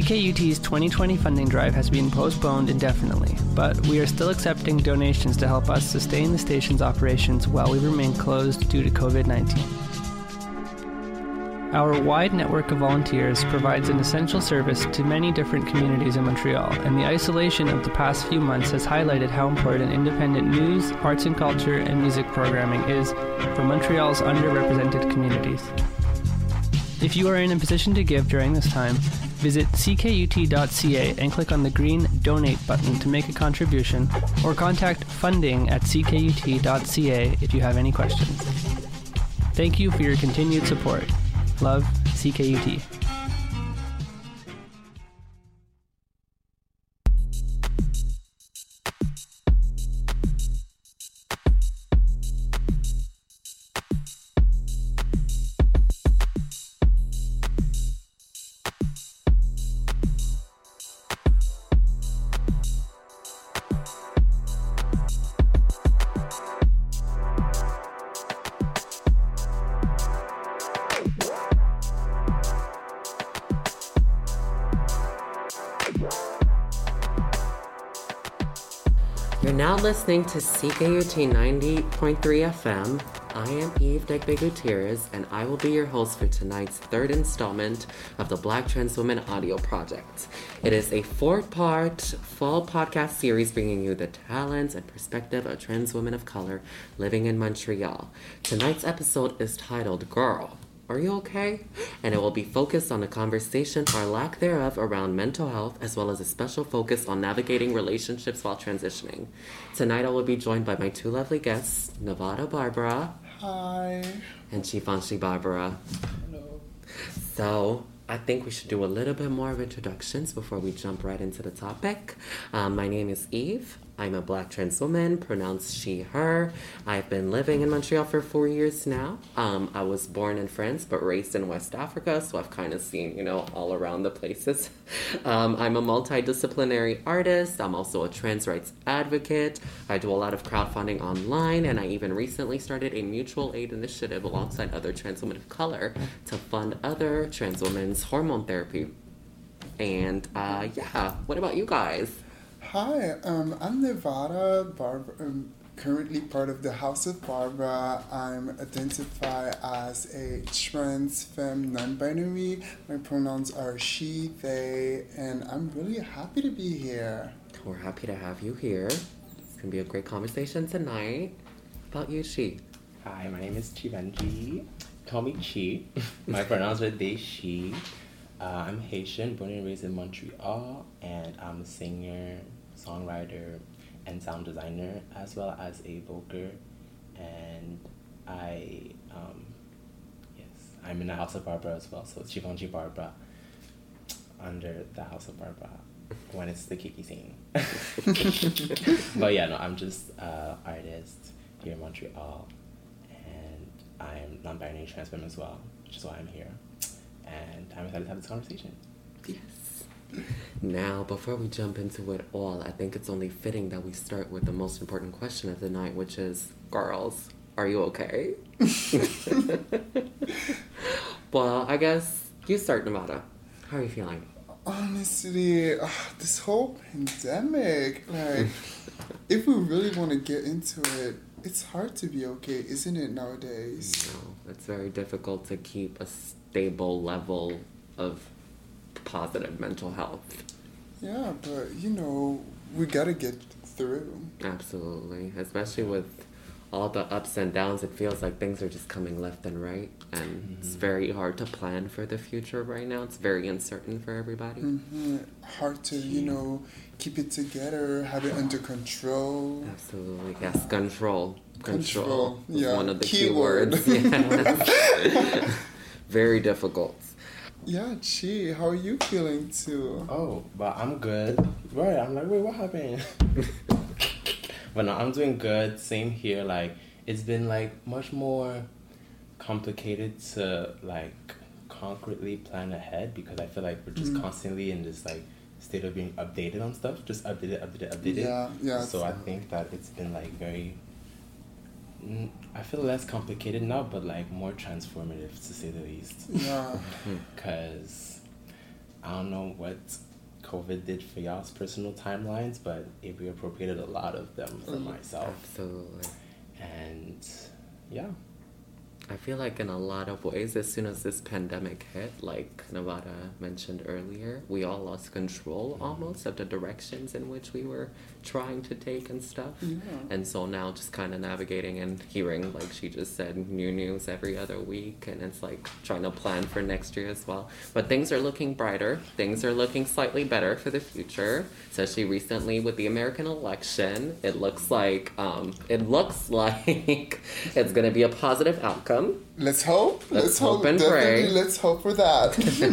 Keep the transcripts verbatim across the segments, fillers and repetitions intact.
K U T's twenty twenty funding drive has been postponed indefinitely, but we are still accepting donations to help us sustain the station's operations while we remain closed due to covid nineteen. Our wide network of volunteers provides an essential service to many different communities in Montreal, and the isolation of the past few months has highlighted how important independent news, arts and culture, and music programming is for Montreal's underrepresented communities. If you are in a position to give during this time, visit c k u t dot c a and click on the green Donate button to make a contribution, or contact funding at c k u t dot c a if you have any questions. Thank you for your continued support. Love, C K U T. You're now listening to C K U T ninety point three F M. I am Eve Degbe Gutierrez, and I will be your host for tonight's third installment of the Black Trans Women Audio Project. It is a four-part fall podcast series bringing you the talents and perspective of trans women of color living in Montreal. Tonight's episode is titled Girl, Are You Okay? And it will be focused on a conversation or lack thereof around mental health, as well as a special focus on navigating relationships while transitioning. Tonight I will be joined by my two lovely guests, Nevada Barbara. Hi. And Chifanshi Barbara. Hello. So, I think we should do a little bit more of introductions before we jump right into the topic. Um, my name is Eve. I'm a Black trans woman, pronounced she, her. I've been living in Montreal for four years now. Um, I was born in France, but raised in West Africa, so I've kind of seen, you know, all around the places. Um, I'm a multidisciplinary artist. I'm also a trans rights advocate. I do a lot of crowdfunding online, and I even recently started a mutual aid initiative alongside other trans women of color to fund other trans women's hormone therapy. And, uh, yeah, what about you guys? Hi, um, I'm Nevada Barbara. I'm currently part of the House of Barbara. I'm identified as a trans femme non-binary. My pronouns are she, they, and I'm really happy to be here. We're happy to have you here. It's going to be a great conversation tonight. How about you, Chi? Hi, my name is Chivanji. Call me Chi. My pronouns are they, she. Uh, I'm Haitian, born and raised in Montreal, and I'm a singer, songwriter, and sound designer, as well as a voker. And I, um, yes, I'm in the House of Barbara as well, so it's Chivanji Barbara under the House of Barbara when it's the Kiki scene. But yeah, no, I'm just an uh, artist here in Montreal, and I'm non-binary trans women as well, which is why I'm here. And I'm excited to have this conversation. Yes. Now, before we jump into it all, I think it's only fitting that we start with the most important question of the night, which is, girls, are you okay? Well, I guess you start, Nevada. How are you feeling? Honestly, uh, this whole pandemic, like, if we really want to get into it, it's hard to be okay, isn't it, nowadays? No, it's very difficult to keep a stable level of positive mental health. Yeah, but, you know, we gotta get through. Absolutely. Especially with all the ups and downs, it feels like things are just coming left and right, and mm-hmm. it's very hard to plan for the future right now. It's very uncertain for everybody. Mm-hmm. Hard to, you know, keep it together, have it under control. Absolutely. Yes, control. Control. Control. Yeah. One of the Keyword. keywords. Yes. Very difficult. Yeah, Chi, how are you feeling too? Oh, but I'm good. Right, I'm like, wait, what happened? But no, I'm doing good. Same here. Like, it's been like much more complicated to like concretely plan ahead, because I feel like we're just mm. constantly in this like state of being updated on stuff. Just update it, update it, update it. Yeah, yeah. So I think that it's been like very, I feel less complicated now, but like more transformative, to say the least. Yeah. Because I don't know what COVID did for y'all's personal timelines, but it reappropriated a lot of them for myself. Absolutely. And yeah. I feel like in a lot of ways, as soon as this pandemic hit, like Nevada mentioned earlier, we all lost control almost of the directions in which we were trying to take and stuff. Yeah. And so now just kind of navigating and hearing, like she just said, new news every other week. And it's like trying to plan for next year as well. But things are looking brighter. Things are looking slightly better for the future. Especially recently with the American election. It looks like, um, it looks like it's going to be a positive outcome. Let's hope. Let's, let's hope, hope and definitely pray. Let's hope for that.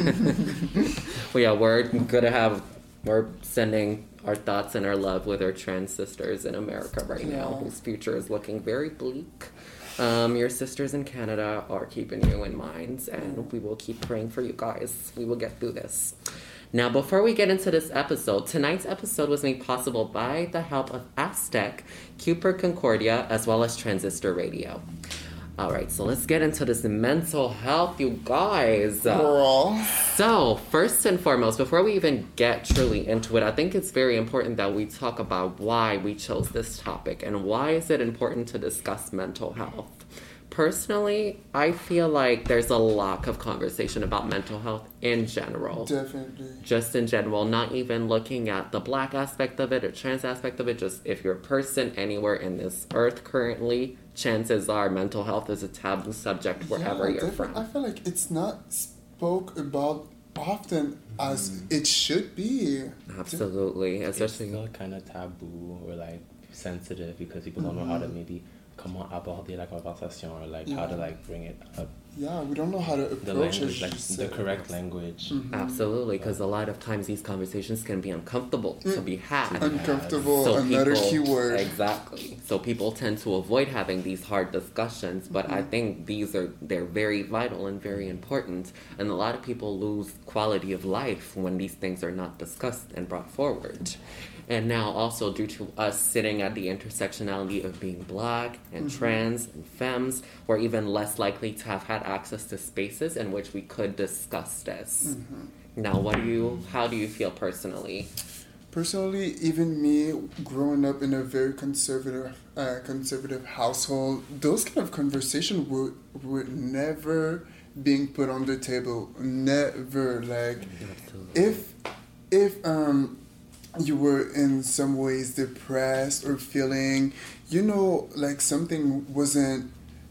Well, yeah, we're gonna have, we're sending our thoughts and our love with our trans sisters in America right Yeah. now, whose future is looking very bleak. Um, your sisters in Canada are keeping you in mind, and we will keep praying for you guys. We will get through this. Now, before we get into this episode, tonight's episode was made possible by the help of Aztec, Cooper Concordia, as well as Transistor Radio. All right, so let's get into this mental health, you guys. Girl. So, first and foremost, before we even get truly into it, I think it's very important that we talk about why we chose this topic and why is it important to discuss mental health. Personally, I feel like there's a lack of conversation about mental health in general. Definitely. Just in general, not even looking at the black aspect of it or trans aspect of it. Just if you're a person anywhere in this earth currently, chances are mental health is a taboo subject wherever Yeah, you're defi- from. I feel like it's not spoke about often as it should be. Absolutely, It's especially still kind of taboo or like sensitive because people don't know how to maybe comment aborder la conversation or like how to Yeah. like bring it up. Yeah, we don't know how to The approach language, it. like you the said. correct language. Absolutely, because a lot of times these conversations can be uncomfortable to be had. Uncomfortable, So another people- keyword. Exactly. So people tend to avoid having these hard discussions, but I think these are they're very vital and very important. And a lot of people lose quality of life when these things are not discussed and brought forward. And now also due to us sitting at the intersectionality of being black and trans and femmes, we're even less likely to have had access to spaces in which we could discuss this. Now, what do you, how do you feel personally? Personally, even me, growing up in a very conservative, uh, conservative household, those kind of conversation would would never being put on the table. Never. Like, Absolutely. if if um you were in some ways depressed or feeling, you know, like something wasn't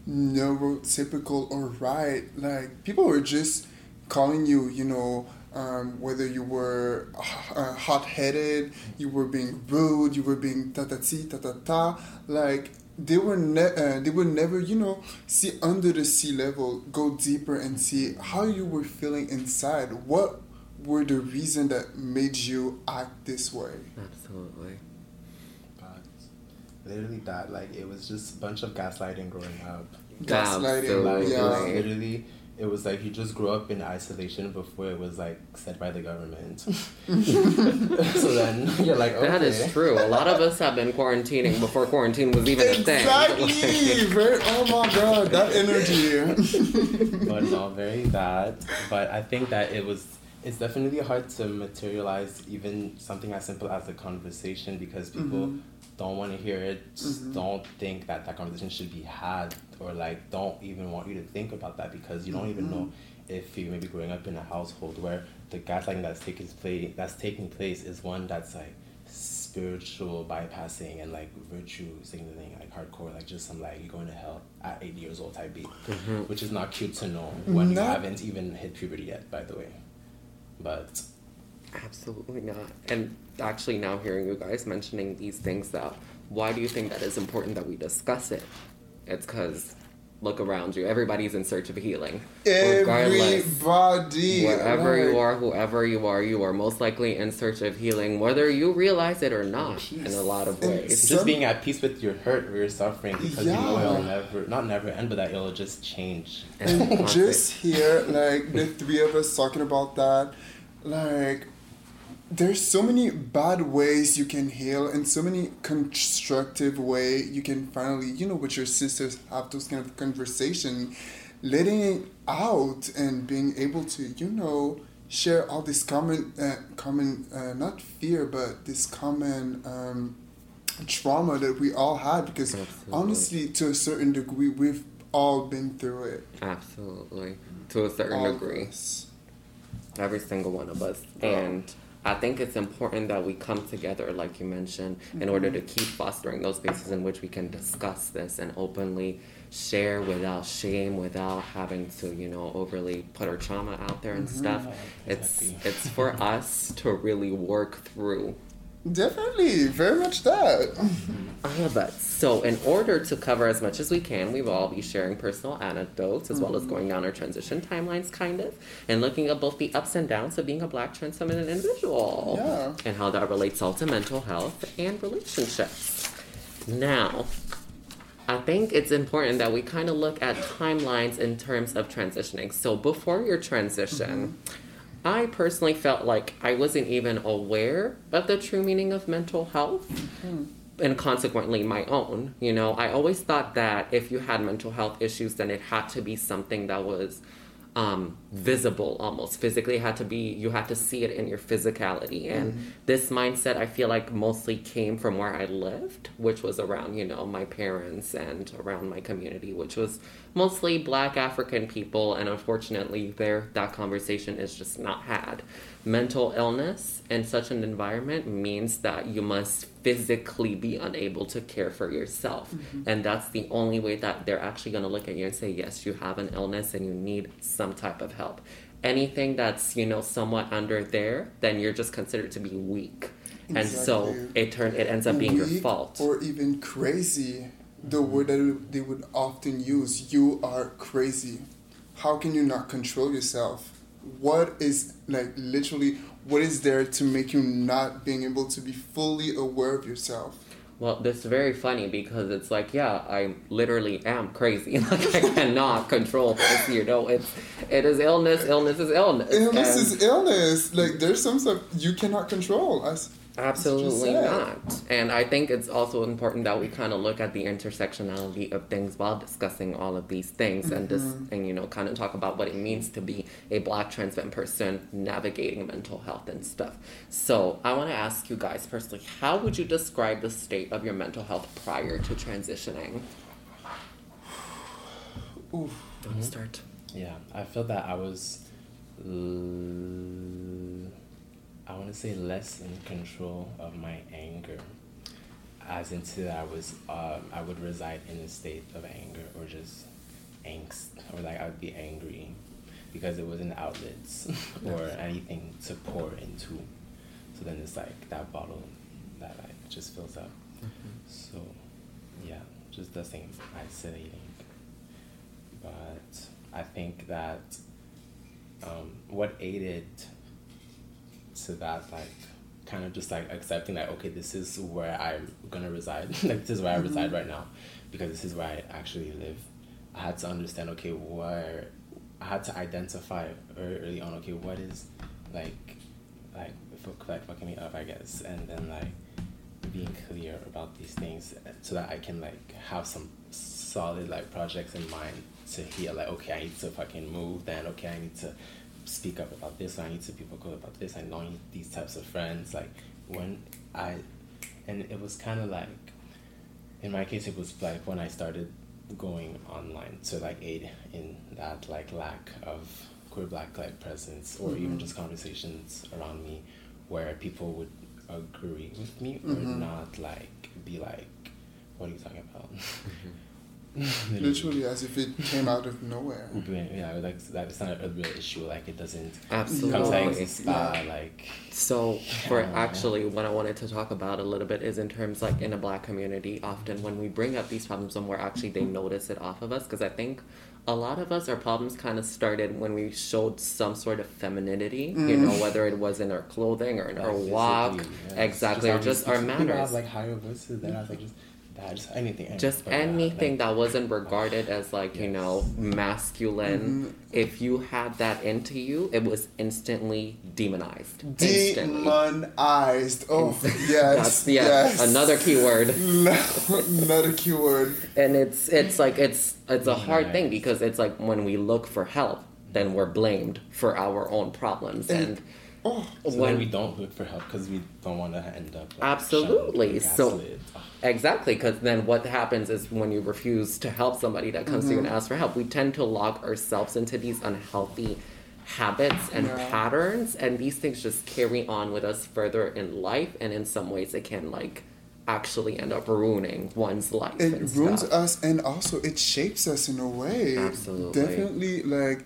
neurotypical or right, like people were just calling you, you know, um, whether you were uh, hot-headed, you were being rude, you were being ta-ta-ti, ta-ta-ta, like they were ne- uh, they would never, you know, see under the sea level, go deeper and see how you were feeling inside. What were the reason that made you act this way? Absolutely. But literally that, like it was just a bunch of gaslighting growing up. Gaslighting, Like, yeah. it was literally, it was like you just grew up in isolation before it was like said by the government. So then you're like, okay. That is true. A lot of us have been quarantining before quarantine was even a thing. Exactly. Very, oh my god, that energy. But no, very that. But I think that it was, it's definitely hard to materialize even something as simple as a conversation because people Mhm. don't want to hear it, just Mhm. don't think that that conversation should be had, or like don't even want you to think about that because you don't even know if you may be growing up in a household where the gaslighting that's taking place that's taking place is one that's like spiritual bypassing and like virtue signaling, like hardcore, like just some like you're going to hell at eight years old type beat, which is not cute to know when you Not- haven't even hit puberty yet, by the way. But Absolutely not. And actually now hearing you guys mentioning these things, that why do you think that it's important that we discuss it? It's because look around you. Everybody's in search of healing. Regardless, Everybody. wherever you like, are, whoever you are, you are most likely in search of healing, whether you realize it or not, in a lot of And ways. Some- just being at peace with your hurt or your suffering because you know Yeah. it'll never, not never end, but that it'll just change. And Constant- just here, like the three of us talking about that, like there's so many bad ways you can heal and so many constructive way you can finally, you know, with your sisters have those kind of conversation, letting it out and being able to, you know, share all this common, uh, common, uh, not fear, but this common um, trauma that we all had. Because Absolutely. honestly, to a certain degree, we've all been through it. Absolutely. To a certain All degree. of us. Every single one of us. And I think it's important that we come together, like you mentioned, in Mm-hmm. order to keep fostering those spaces in which we can discuss this and openly share without shame, without having to, you know, overly put our trauma out there and Mm-hmm. stuff. Yeah, It's exactly. it's for us to really work through Definitely, very much that. all of that. So in order to cover as much as we can, we will all be sharing personal anecdotes as well as going down our transition timelines, kind of, and looking at both the ups and downs of being a Black trans feminine individual. Yeah. And how that relates all to mental health and relationships. Now, I think it's important that we kind of look at timelines in terms of transitioning. So before your transition, I personally felt like I wasn't even aware of the true meaning of mental health. And consequently my own. You know, I always thought that if you had mental health issues, then it had to be something that was um, visible almost. Physically, it had to be, you had to see it in your physicality. And Mm-hmm. this mindset, I feel like, mostly came from where I lived, which was around, you know, my parents and around my community, which was mostly Black African people. And unfortunately, there, that conversation is just not had. Mental illness in such an environment means that you must physically be unable to care for yourself. And that's the only way that they're actually going to look at you and say, yes, you have an illness and you need some type of help. Anything that's, you know, somewhat under there, then you're just considered to be weak. And so Exactly. it turn it ends up being your Weak fault. Or even crazy. The word that they would often use, you are crazy. How can you not control yourself? What is, like, literally, what is there to make you not being able to be fully aware of yourself? Well, that's very funny because it's like, yeah, I literally am crazy. Like, I cannot control this, you know. It's, it is illness, illness is illness. Illness And is illness. Like, there's some stuff you cannot control. As absolutely said. not. And I think it's also important that we kind of look at the intersectionality of things while discussing all of these things and dis- and, you know, kind of talk about what it means to be a Black trans femme person navigating mental health and stuff. So I want to ask you guys personally, how would you describe the state of your mental health prior to transitioning? Oof. Don't start. Yeah, I feel that I was, l- I want to say less in control of my anger, as into that I was, um, I would reside in a state of anger or just angst, or like I would be angry because it wasn't outlets or anything to pour into. So then it's like that bottle that like just fills up. So yeah, just the same isolating. But I think that um, what aided to that, like, kind of just like accepting that, okay, this is where I'm gonna reside, like this is where I reside right now, because this is where I actually live. I had to understand, okay, where I had to identify very early on, okay, what is like, like, fuck, like fucking me up, I guess, and then like being clear about these things so that I can like have some solid like projects in mind to hear, like, okay, I need to fucking move, then okay, I need to speak up about this, I need to be vocal about this, I know I need these types of friends. Like when I, and it was kind of like, in my case, it was like when I started going online to like aid in that like lack of queer Black like presence, or even just conversations around me where people would agree with me or not like be like, what are you talking about? Literally as if it came out of nowhere. Yeah, like that's not a real issue. Like it doesn't Absolutely. come to exist. Yeah. Like So, for Yeah. actually, what I wanted to talk about a little bit is in terms, like, in a Black community, often when we bring up these problems and where actually they notice it off of us, because I think a lot of us, our problems kind of started when we showed some sort of femininity, you know, whether it was in our clothing or in our like, walk, physically, yes. exactly, or just our People have manners. like higher voices. Then I was like, just that, just anything, anything Just but yeah, anything like, that wasn't regarded as, like, you Yes. know, masculine. If you had that into you, it was instantly demonized. Instantly. Demonized. Oh, yes. That's, yeah, yes. another keyword. Another keyword. And it's it's like it's it's a hard thing Nice. because it's like when we look for help, then we're blamed for our own problems. And, and oh, so when we don't look for help because we don't want to end up like, absolutely so oh. Exactly, because then what happens is when you refuse to help somebody that comes mm-hmm. to you and asks for help, we tend to lock ourselves into these unhealthy habits and yeah. patterns, and these things just carry on with us further in life, and in some ways it can like actually end up ruining one's life. It and ruins stuff. us, and also it shapes us in a way. Absolutely. Definitely, like...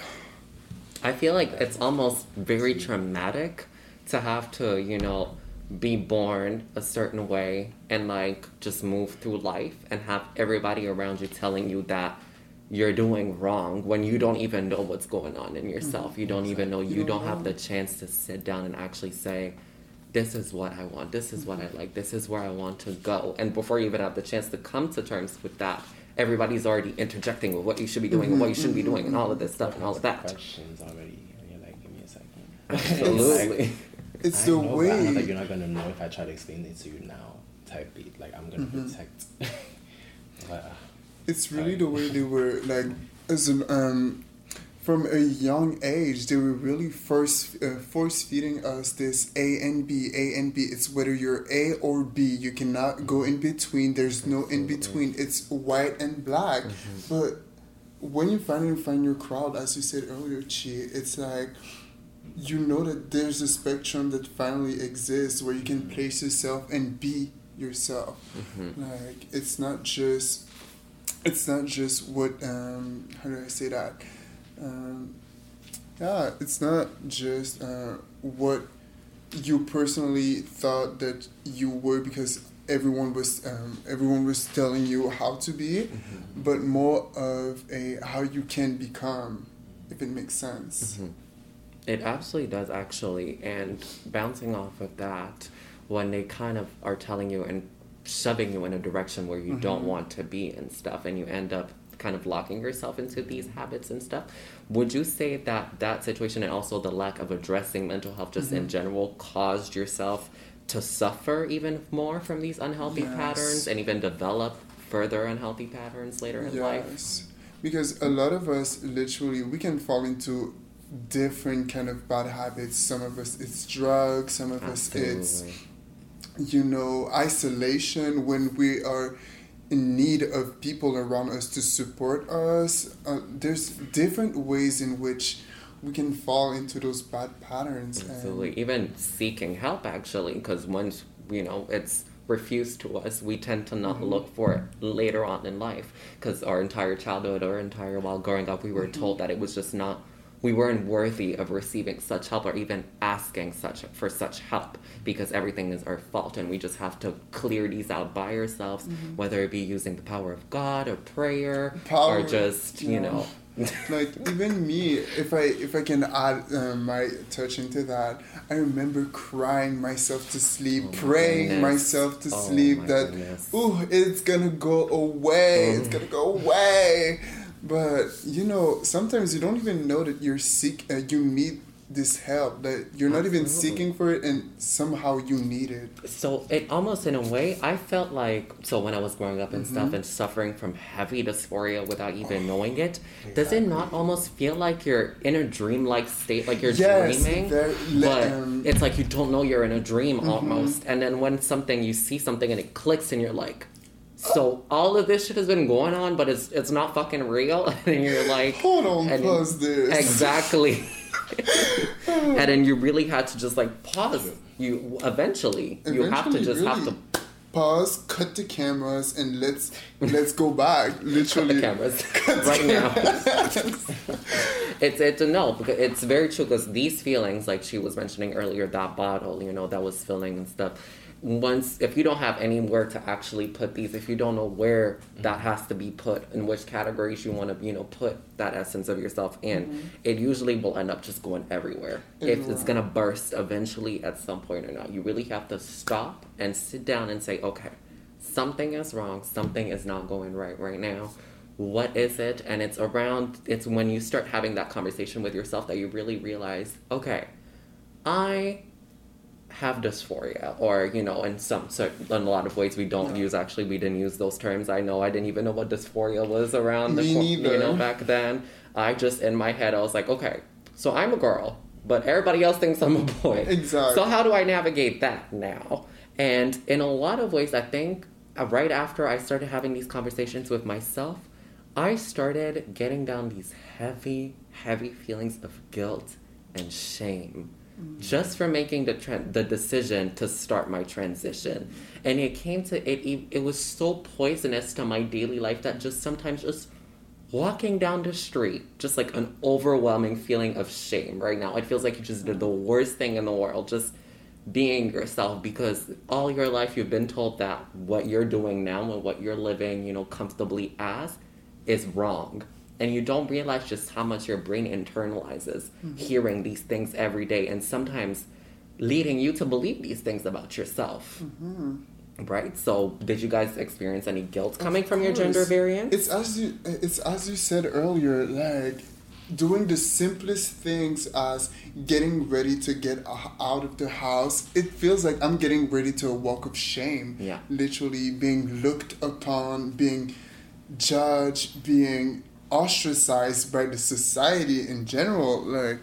I feel like it's almost very traumatic to have to, you know, be born a certain way and like just move through life and have everybody around you telling you that you're doing wrong when you don't even know what's going on in yourself. Mm-hmm. You don't even know, you, you don't, don't have the chance to sit down and actually say, this is what I want, this is what I like, this is where I want to go. And before you even have the chance to come to terms with that, everybody's already interjecting with what you should be doing mm-hmm. and what you shouldn't be doing and all of this stuff and all of that. Questions already, and you're like, give me a second. Absolutely. It's I the know, way... But I know that you're not going to know if I try to explain it to you now, type beat. Like, I'm going to mm-hmm. protect. But, uh, it's really like, the way they were, like, as an, um, from a young age, they were really first uh, force-feeding us this A and B, A and B. It's whether you're A or B. You cannot go in between. There's no in between. It's white and black. Mm-hmm. But when you finally find your crowd, as you said earlier, Chi, it's like... you know that there's a spectrum that finally exists where you can place yourself and be yourself. Mm-hmm. Like it's not just, it's not just what um how do I say that? Um, yeah, it's not just uh, what you personally thought that you were because everyone was um, everyone was telling you how to be, mm-hmm. but more of a how you can become, if it makes sense. Mm-hmm. It absolutely does, actually. And bouncing off of that, when they kind of are telling you and shoving you in a direction where you mm-hmm. don't want to be and stuff, and you end up kind of locking yourself into these habits and stuff, would you say that that situation and also the lack of addressing mental health just mm-hmm. in general caused yourself to suffer even more from these unhealthy yes. patterns and even develop further unhealthy patterns later in yes. life? Yes, because a lot of us, literally, we can fall into different kind of bad habits. Some of us it's drugs, some of Absolutely. us it's, you know, isolation when we are in need of people around us to support us. Uh, there's different ways in which we can fall into those bad patterns. Absolutely. And even seeking help, actually, because once, you know, it's refused to us, we tend to not mm-hmm. look for it later on in life, because our entire childhood or entire while growing up, we were mm-hmm. told that it was just not, we weren't worthy of receiving such help or even asking such for such help, because everything is our fault and we just have to clear these out by ourselves, mm-hmm. whether it be using the power of God or prayer power, or just, you yeah. know. Like even me, if I if I can add uh, my touch into that, I remember crying myself to sleep, oh praying goodness. myself to oh sleep that, oh, it's gonna go away, mm. it's gonna go away. But, you know, sometimes you don't even know that you're sick, uh, you need this help, that you're not Absolutely. even seeking for it and somehow you need it. So it almost, in a way, I felt like, so when I was growing up and mm-hmm. stuff and suffering from heavy dysphoria without even oh, knowing it, exactly. does it not almost feel like you're in a dreamlike state, like you're yes, dreaming? But um, it's like you don't know you're in a dream mm-hmm. almost. And then when something, you see something and it clicks and you're like, so all of this shit has been going on, but it's it's not fucking real. And you're like, hold on, pause this. Exactly. And then you really had to just like pause. You eventually, eventually you have to just really have to pause, cut the cameras, and let's let's go back. Literally, cut the cameras cut right the now. It's it's a no, because it's very true. Because these feelings, like she was mentioning earlier, that bottle, you know, that was filling and stuff. Once, if you don't have anywhere to actually put these, if you don't know where mm-hmm. that has to be put, in which categories you want to, you know, put that essence of yourself in, mm-hmm. it usually will end up just going everywhere. Everywhere. If it's going to burst eventually at some point or not, you really have to stop and sit down and say, okay, something is wrong, something is not going right right now. What is it? And it's around, it's when you start having that conversation with yourself that you really realize, okay, I have dysphoria, or, you know, in some certain, in a lot of ways we don't Yeah. use, actually, we didn't use those terms. I know I didn't even know what dysphoria was around, the, Me cor- neither. you know, back then. I just, in my head, I was like, okay, so I'm a girl, but everybody else thinks I'm a boy. Exactly. So how do I navigate that now? And in a lot of ways, I think uh, right after I started having these conversations with myself, I started getting down these heavy, heavy feelings of guilt and shame mm-hmm. just for making the tra- the decision to start my transition. And it came to, it, it was so poisonous to my daily life that just sometimes just walking down the street, just like an overwhelming feeling of shame right now. It feels like you just did the worst thing in the world, just being yourself, because all your life you've been told that what you're doing now and what you're living, you know, comfortably as is wrong. And you don't realize just how much your brain internalizes mm-hmm. hearing these things every day, and sometimes leading you to believe these things about yourself. Mm-hmm. Right? So did you guys experience any guilt coming from your gender variance? It's as you it's as you said earlier, like doing the simplest things as getting ready to get out of the house. It feels like I'm getting ready to a walk of shame. Yeah. Literally being looked upon, being judged, being ostracized by the society in general. Like,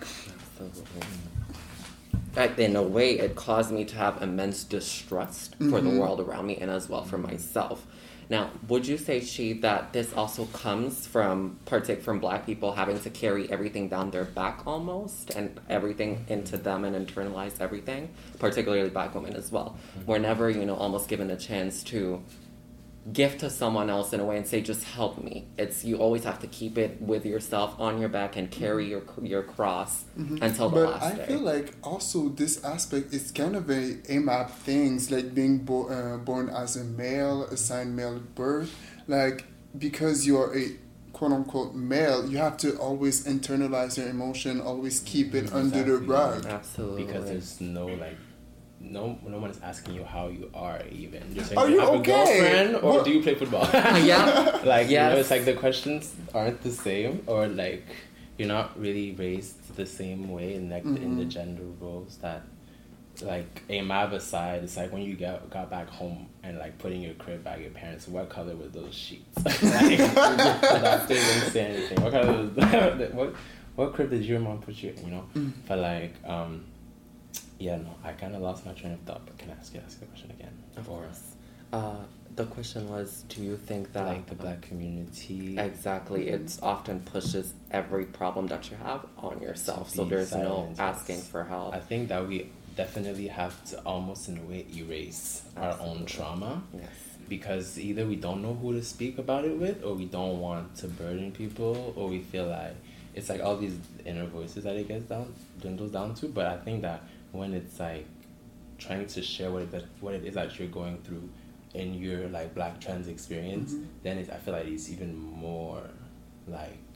Like, in a way, it caused me to have immense distrust mm-hmm. for the world around me and as well for myself. Now, would you say, Chi, that this also comes from, partake from Black people having to carry everything down their back almost, and everything into them and internalize everything, particularly Black women as well? Mm-hmm. We're never, you know, almost given a chance to give to someone else in a way and say, just help me. It's, you always have to keep it with yourself on your back and carry your your cross mm-hmm. until the but last I day. But I feel like also this aspect is kind of a A M A P things, like being bo- uh, born as a male, assigned male at birth. Like, because you're a quote-unquote male, you have to always internalize your emotion, always keep it exactly. under the rug. Absolutely. Because there's no, like, No, no one is asking you how you are even. You're saying, are do you, you have okay? a girlfriend or what? do you play football? Yeah. Like, yes. You know, it's like the questions aren't the same, or like you're not really raised the same way in like mm-hmm. in the gender roles that, like, A M A B aside, it's like when you got got back home and like putting your crib back, your parents, what color were those sheets? Like, the doctor didn't say anything. What color was what what crib did your mom put you in? You know, mm. but like um. Yeah, no, I kind of lost my train of thought, but can I ask you ask the question again? Of course. Uh, the question was, do you think that... Like the Black community... Exactly. Mm-hmm. It often pushes every problem that you have on yourself, so there's no asking for help. I think that we definitely have to almost, in a way, erase Absolutely. Our own trauma. Yes. Because either we don't know who to speak about it with, or we don't want to burden people, or we feel like... It's like all these inner voices that it gets down, dwindles down to, but I think that when it's like trying to share what it, what it is that you're going through in your like Black trans experience, mm-hmm. then it's, I feel like it's even more like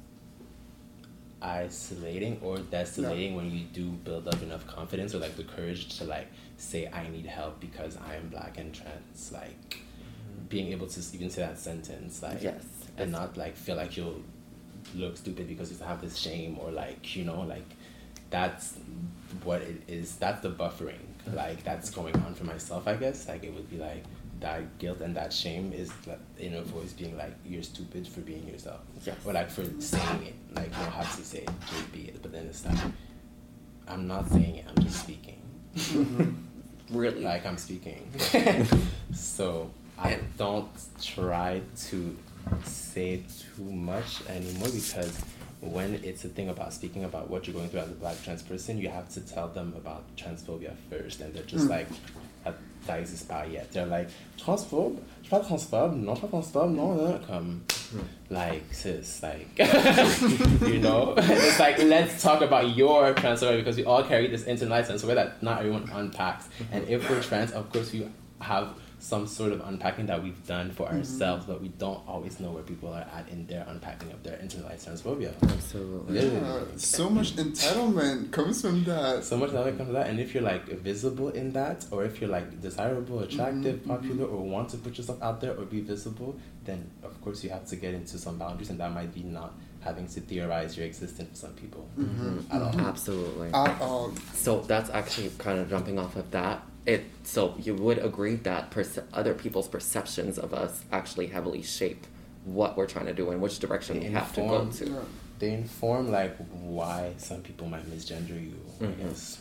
isolating or desolating yeah. when you do build up enough confidence or like the courage to like say I need help because I am Black and trans, like mm-hmm. being able to even say that sentence, like yes. and not like feel like you'll look stupid because you have this shame or like, you know, like that's what it is. That's the buffering, like that's going on for myself, I guess. Like it would be like that guilt and that shame is that inner voice being like, you're stupid for being yourself. Yes. Or like for saying it, like you don't have to say it, just be it. But then it's like, I'm not saying it, I'm just speaking. Mm-hmm. Really? Like I'm speaking. So I don't try to say too much anymore, because when it's a thing about speaking about what you're going through as a Black trans person, you have to tell them about transphobia first, and they're just mm. like, ça existe pas yet. They're like, transphobe? Je suis pas transphobe, non, pas transphobe, non, non. Comme, mm. like, sis, like, you know? It's like, let's talk about your transphobia, because we all carry this internalized sense of that not everyone unpacks. Mm-hmm. And if we're trans, of course, we have some sort of unpacking that we've done for mm-hmm. ourselves, but we don't always know where people are at in their unpacking of their internalized transphobia. Absolutely. Yeah, so much entitlement comes from that. So much entitlement comes from that, and if you're like visible in that, or if you're like desirable, attractive, mm-hmm. popular, or want to put yourself out there or be visible, then of course you have to get into some boundaries, and that might be not having to theorize your existence for some people Mm-hmm. at all. Absolutely. At all. So that's actually kind of jumping off of that. It so you would agree that perce- other people's perceptions of us actually heavily shape what we're trying to do and which direction They we have to go inform- to. Yeah. They inform like why some people might misgender you. Mhm. I guess,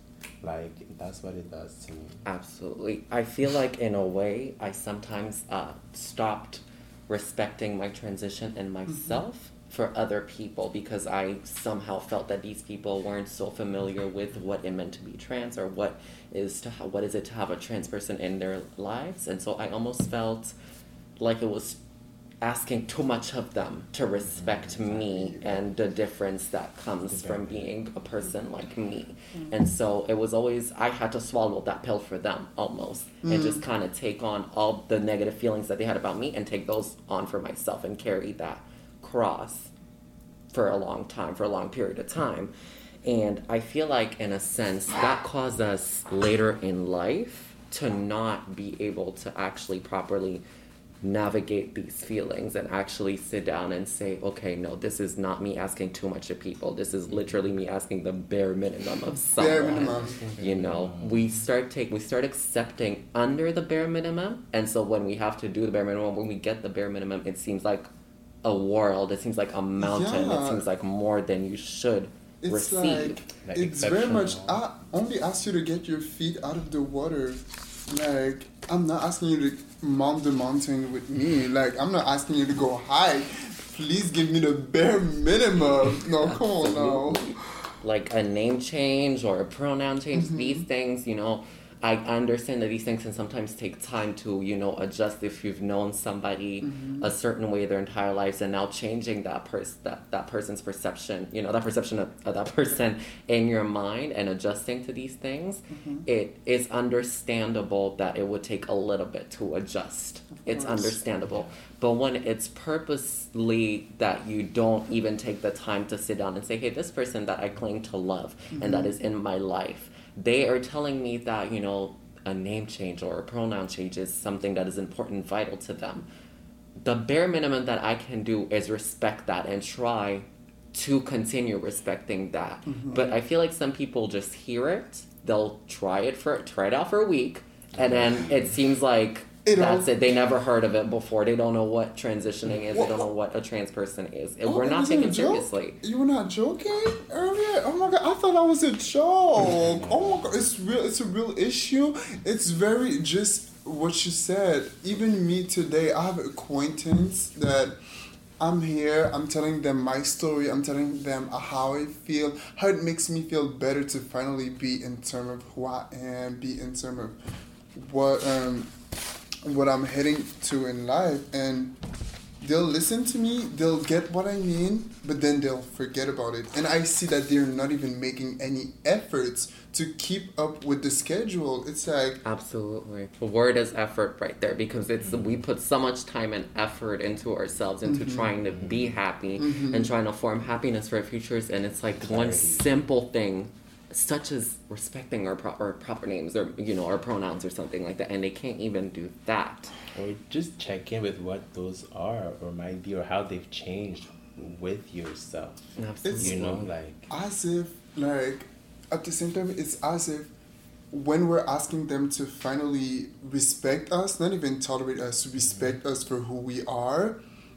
like that's what it does to me. Absolutely. I feel like in a way I sometimes uh, stopped respecting my transition and myself for other people because I somehow felt that these people weren't so familiar with what it meant to be trans or what is to ha- what is it to have a trans person in their lives, and so I almost felt like it was asking too much of them to respect me and the difference that comes from being a person like me. And so it was always, I had to swallow that pill for them almost and just kind of take on all the negative feelings that they had about me and take those on for myself and carry that cross for a long time, for a long period of time. And I feel like in a sense that caused us later in life to not be able to actually properly navigate these feelings and actually sit down and say, okay, no, this is not me asking too much of people. This is literally me asking the bare minimum of someone. Bare minimum. You know, we start take we start accepting under the bare minimum, and so when we have to do the bare minimum, when we get the bare minimum, it seems like a world. It seems like a mountain. Yeah. It seems like more than you should It's receive. like, Like it's very much, exceptional. I only ask you to get your feet out of the water. Like, I'm not asking you to mount the mountain with me. Like, I'm not asking you to go high. Please give me the bare minimum. No, come on now. Absolutely. Like a name change or a pronoun change, Mm-hmm. these things, you know, I understand that these things can sometimes take time to, you know, adjust if you've known somebody Mm-hmm. a certain way their entire lives, and now changing that pers- that, that person's perception, you know, that perception of, of that person in your mind and adjusting to these things, Mm-hmm. it is understandable that it would take a little bit to adjust. It's course. understandable. But when it's purposely that you don't even take the time to sit down and say, hey, this person that I claim to love and that is in my life, they are telling me that, you know, a name change or a pronoun change is something that is important and vital to them. The bare minimum that I can do is respect that and try to continue respecting that. But I feel like some people just hear it, they'll try it for try it out for a week, and then it seems like It that's all- it. They never heard of it before. They don't know what transitioning is. They don't know Well, what a trans person is. And Oh, we're not was it a taken joke? seriously. You were not joking earlier? Oh my god, I thought that was a joke. Oh my god, it's real. It's a real issue. It's very just what you said. Even me today, I have an acquaintance that I'm here. I'm telling them my story. I'm telling them how I feel, how it makes me feel better to finally be in terms of who I am, be in terms of what um what I'm heading to in life, and they'll listen to me, they'll get what I mean, but then they'll forget about it. And I see that they're not even making any efforts to keep up with the schedule. It's like, Absolutely. The word is effort right there, because it's we put so much time and effort into ourselves, into trying to be happy and trying to form happiness for our futures, and it's like one Clarity. simple thing such as respecting our proper proper names or you know our pronouns or something like that, and they can't even do that. Or just check in with what those are or might be or how they've changed with yourself. Absolutely. You know, like as if, like, at the same time, it's as if when we're asking them to finally respect us, not even tolerate us, respect us for who we are,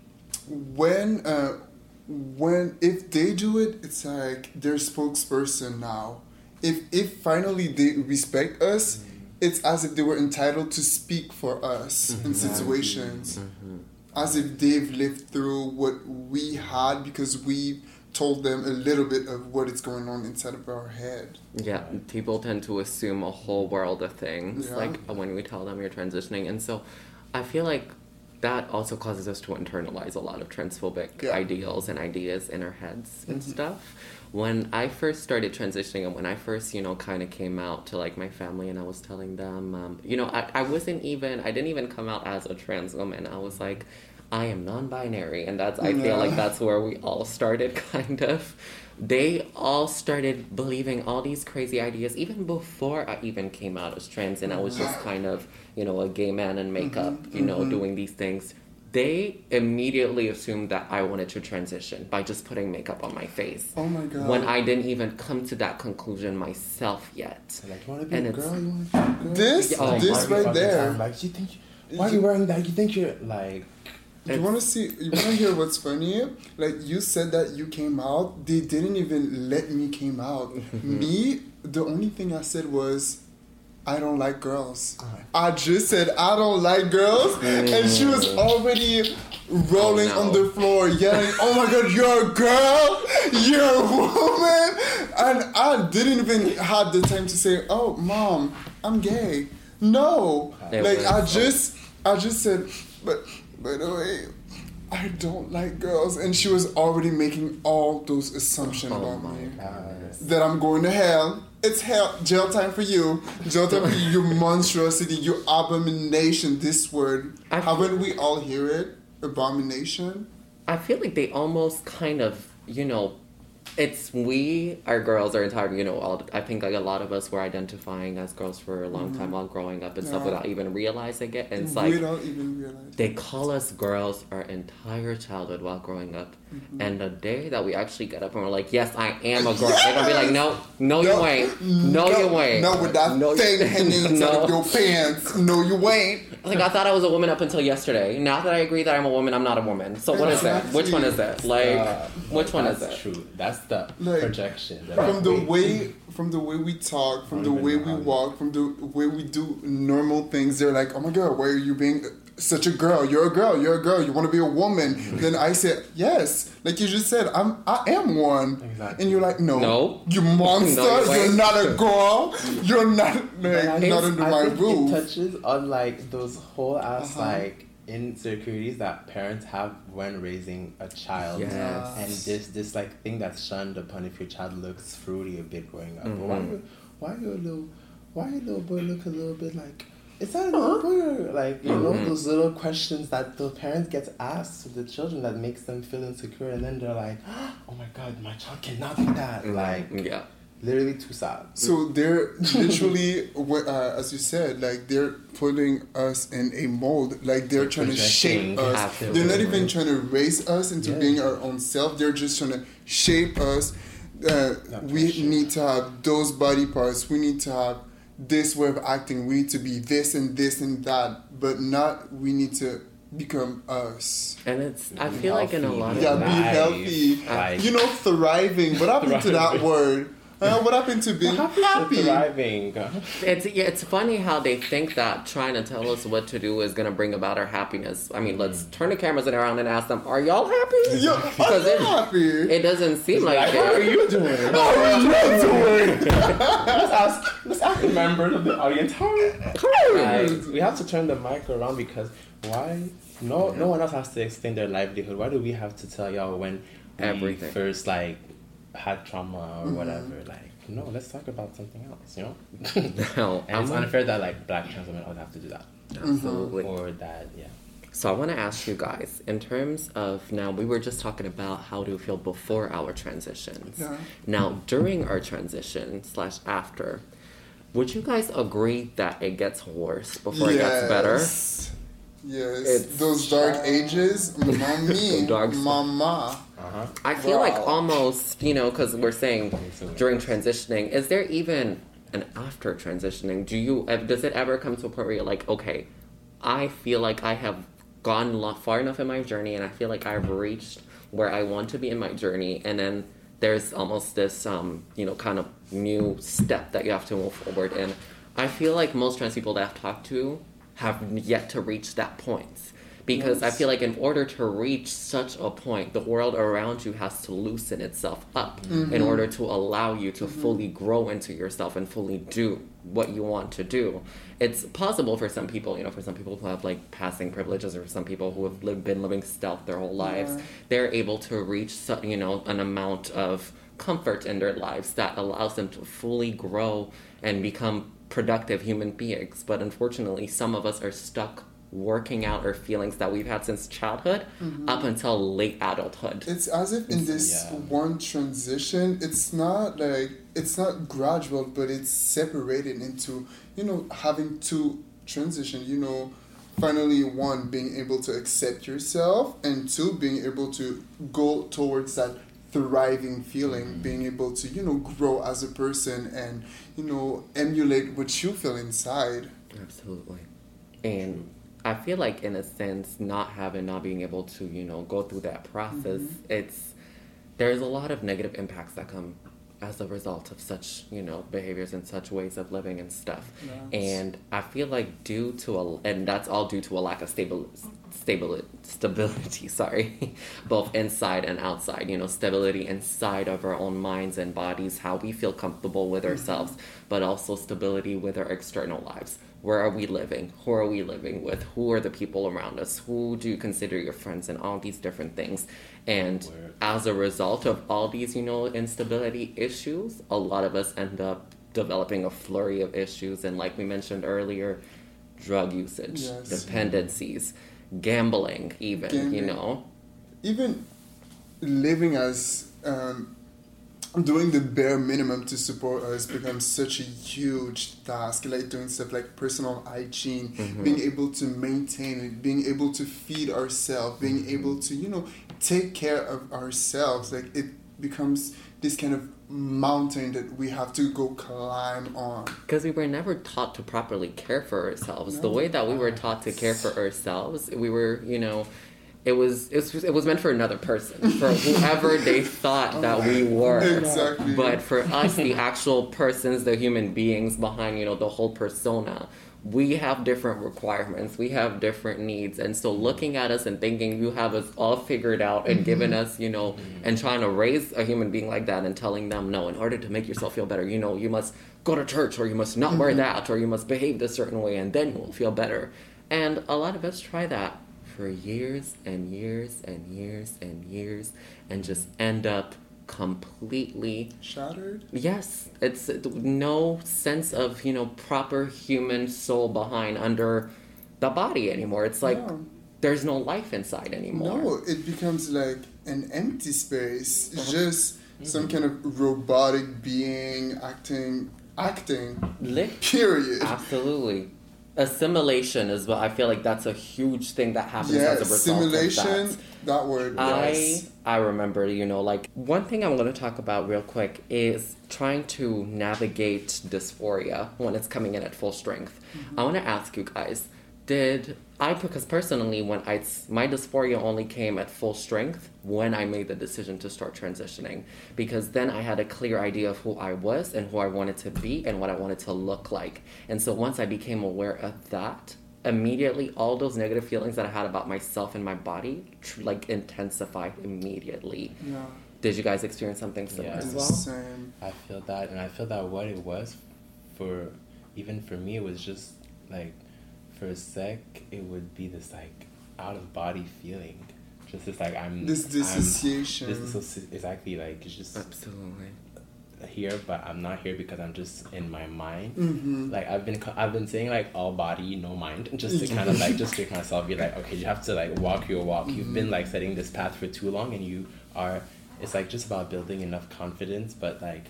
when, uh, when, if they do it, it's like their spokesperson now. If, if finally they respect us, it's as if they were entitled to speak for us in situations. As if they've lived through what we had because we told them a little bit of what is going on inside of our head. Yeah, people tend to assume a whole world of things, Yeah. like when we tell them you're transitioning. And so I feel like that also causes us to internalize a lot of transphobic Yeah. ideals and ideas in our heads and stuff. When I first started transitioning and when I first, you know, kind of came out to like my family and I was telling them, um, you know, I, I wasn't even, I didn't even come out as a trans woman. I was like, I am non-binary, and that's I feel like Yeah. that's where we all started, kind of. They all started believing all these crazy ideas even before I even came out as trans, and I was just kind of, you know, a gay man in makeup, you know, doing these things. they immediately assumed that I wanted to transition by just putting makeup on my face. Oh my god. When I didn't even come to that conclusion myself yet. Like, you want to be And a it's- girl? You want to be a girl? This, Oh, this Every right fucking there. time, Like, you think, why are you wearing that? You think you're like, You want to see? You want to hear what's funny? Like you said that you came out. They didn't even let me came out. Me, the only thing I said was, I don't like girls. I just said I don't like girls, and she was already rolling Oh, no. on the floor, yelling, "Oh my god, you're a girl, you're a woman!" And I didn't even have the time to say, "Oh, mom, I'm gay." No, It like was I so- just, I just said, but by the way, I don't like girls, and she was already making all those assumptions Oh about my me. uh, That I'm going to hell. It's hell. Jail time for you. Jail time for you. You monstrosity. You abomination. This word. I- Haven't we all hear it? Abomination. I feel like they almost kind of, you know, it's we, our girls are entirely, you know, all, I think like a lot of us were identifying as girls for a long time while growing up and stuff Yeah. without even realizing it. And it's we like, don't even realize. they call us girls our entire childhood while growing up. And the day that we actually get up and we're like, yes, I am a girl, they're going to be like, no, no, No, you ain't. No, you ain't. No, with that No, you- thing hanging inside No. of your pants. No, you ain't. Like, I thought I was a woman up until yesterday. Now that I agree that I'm a woman, I'm not a woman. So what is that? Which one is it? Like, uh, which one is that's it? true. That's the Like, projection. The From the wait. way, from the way we talk, from I the don't way even we know how walk, from the way we do normal things, they're like, "Oh my god, why are you being such a girl? You're a girl. You're a girl. You want to be a woman." Then I said, "Yes," like you just said, "I'm. I am one." Exactly. And you're like, "No, No. you monster. No, you you're ain't." not a girl. You're not like, I not think- under I my think roof." It touches on like those whole ass Uh-huh. like insecurities that parents have when raising a child. Yes. And this this like thing that's shunned upon if your child looks fruity a bit growing up. But why Mhm. you why your little why your little boy look a little bit like is that a little boy? Like, you know, Mhm. those little questions that the parents get asked to the children that makes them feel insecure, and then they're like, oh my god, my child cannot be that. Like, Yeah. literally too sad. So they're literally, wh- uh, as you said, like they're putting us in a mold. Like they're trying to shape Projecting. us. Absolutely. They're not even trying to raise us into Yeah. being our own self. They're just trying to shape us. Uh, Not we pressure. need to have those body parts. We need to have this way of acting. We need to be this and this and that. But not we need to become us. And it's, I Be feel like in a healthy, lot of Yeah, be Life, healthy. like- You know, thriving. What happened to that Thriving. word? Uh, what happened to being What happened happy? to thriving? It's yeah, it's funny how they think that trying to tell us what to do is gonna bring about our happiness. I mean, let's turn the cameras around and ask them, "Are y'all happy?" Yeah, Because I'm it, happy. it doesn't seem like Like, what are it. you doing? How are you doing? let's ask, let's ask the members of the audience. How like, we have to turn the mic around because why? No, no one else has to explain their livelihood. Why do we have to tell y'all when we Everything. first like had trauma or whatever? Like, no, let's talk about something else. You know. No, And it's I'm- unfair that like black trans women would have to do that, Absolutely. or that yeah. So I want to ask you guys, in terms of now, we were just talking about how to feel before our transitions. Yeah. Now, during our transition slash after, would you guys agree that it gets worse before it gets better? Yes. Yes. It's- Those dark ages, mommy, Dark- mama. Uh-huh. I feel like Wow. almost, you know, because we're saying during transitioning, is there even an after transitioning? Do you, ev- does it ever come to a point where you're like, okay, I feel like I have gone lo- far enough in my journey and I feel like I've reached where I want to be in my journey, and then there's almost this, um, you know, kind of new step that you have to move forward in. I feel like most trans people that I've talked to have yet to reach that point. Because I Yes. feel like in order to reach such a point, the world around you has to loosen itself up in order to allow you to fully grow into yourself and fully do what you want to do. It's possible for some people, you know, for some people who have like passing privileges, or some people who have lived, been living stealth their whole lives, Yeah. they're able to reach, so- you know, an amount of comfort in their lives that allows them to fully grow and become productive human beings. But unfortunately, some of us are stuck working out our feelings that we've had since childhood up until late adulthood. It's as if in this Yeah. one transition, it's not like it's not gradual, but it's separated into, you know, having to transition. You know, finally, one, being able to accept yourself, and two, being able to go towards that thriving feeling, mm-hmm. being able to, you know, grow as a person and, you know, emulate what you feel inside. Absolutely. And I feel like, in a sense, not having, not being able to, you know, go through that process, mm-hmm. it's, there's a lot of negative impacts that come as a result of such, you know, behaviors and such ways of living and stuff. Yes. And I feel like due to, a, and that's all due to a lack of stable, stable, stability, sorry, both inside and outside, you know, stability inside of our own minds and bodies, how we feel comfortable with ourselves, mm-hmm. but also stability with our external lives. Where are we living? Who are we living with? Who are the people around us? Who do you consider your friends? And all these different things. And Where? as a result of all these, you know, instability issues, a lot of us end up developing a flurry of issues. And like we mentioned earlier, drug usage, yes. dependencies, gambling even, gambling. you know. Even living as... Um, doing the bare minimum to support us becomes such a huge task, like doing stuff like personal hygiene, mm-hmm. being able to maintain it, being able to feed ourselves, being mm-hmm. able to, you know, take care of ourselves. Like, it becomes this kind of mountain that we have to go climb on. Because we were never taught to properly care for ourselves. No. The way that we were taught to care for ourselves, we were, you know... It was, it was it was meant for another person, for whoever they thought that we were. Exactly. But for us, the actual persons, the human beings behind, you know, the whole persona, we have different requirements. We have different needs. And so looking at us and thinking you have us all figured out and mm-hmm. given us, you know, mm-hmm. and trying to raise a human being like that and telling them, no, in order to make yourself feel better, you know, you must go to church, or you must not mm-hmm. wear that, or you must behave this certain way, and then you will feel better. And a lot of us try that for years and years and years and years, and just end up completely shattered. Yes, it's no sense of, you know, proper human soul behind under the body anymore. It's like yeah. there's no life inside anymore. No, it becomes like an empty space. Uh-huh. Just mm-hmm. some kind of robotic being acting, acting. Lit- period. Absolutely. Assimilation is what I feel like that's a huge thing that happens yes, as a result simulation, of that. that word, yes. I, I remember, you know, like, one thing I'm going to talk about real quick is trying to navigate dysphoria when it's coming in at full strength. Mm-hmm. I want to ask you guys, did I, because personally, when I, my dysphoria only came at full strength when I made the decision to start transitioning, because then I had a clear idea of who I was and who I wanted to be and what I wanted to look like. And so once I became aware of that, immediately all those negative feelings that I had about myself and my body, tr- like, intensified immediately. Yeah. Did you guys experience something similar yeah, as well? Same. I feel that, and I feel that what it was for, even for me, it was just like, for a sec, it would be this like out of body feeling, just this like I'm this dissociation. I'm, this is exactly like it's just absolutely here, but I'm not here because I'm just in my mind. Mm-hmm. Like I've been I've been saying like all body, no mind, just to kind of like just make myself be like, okay, you have to like walk your walk. Mm-hmm. You've been like setting this path for too long, and you are. It's like just about building enough confidence, but like,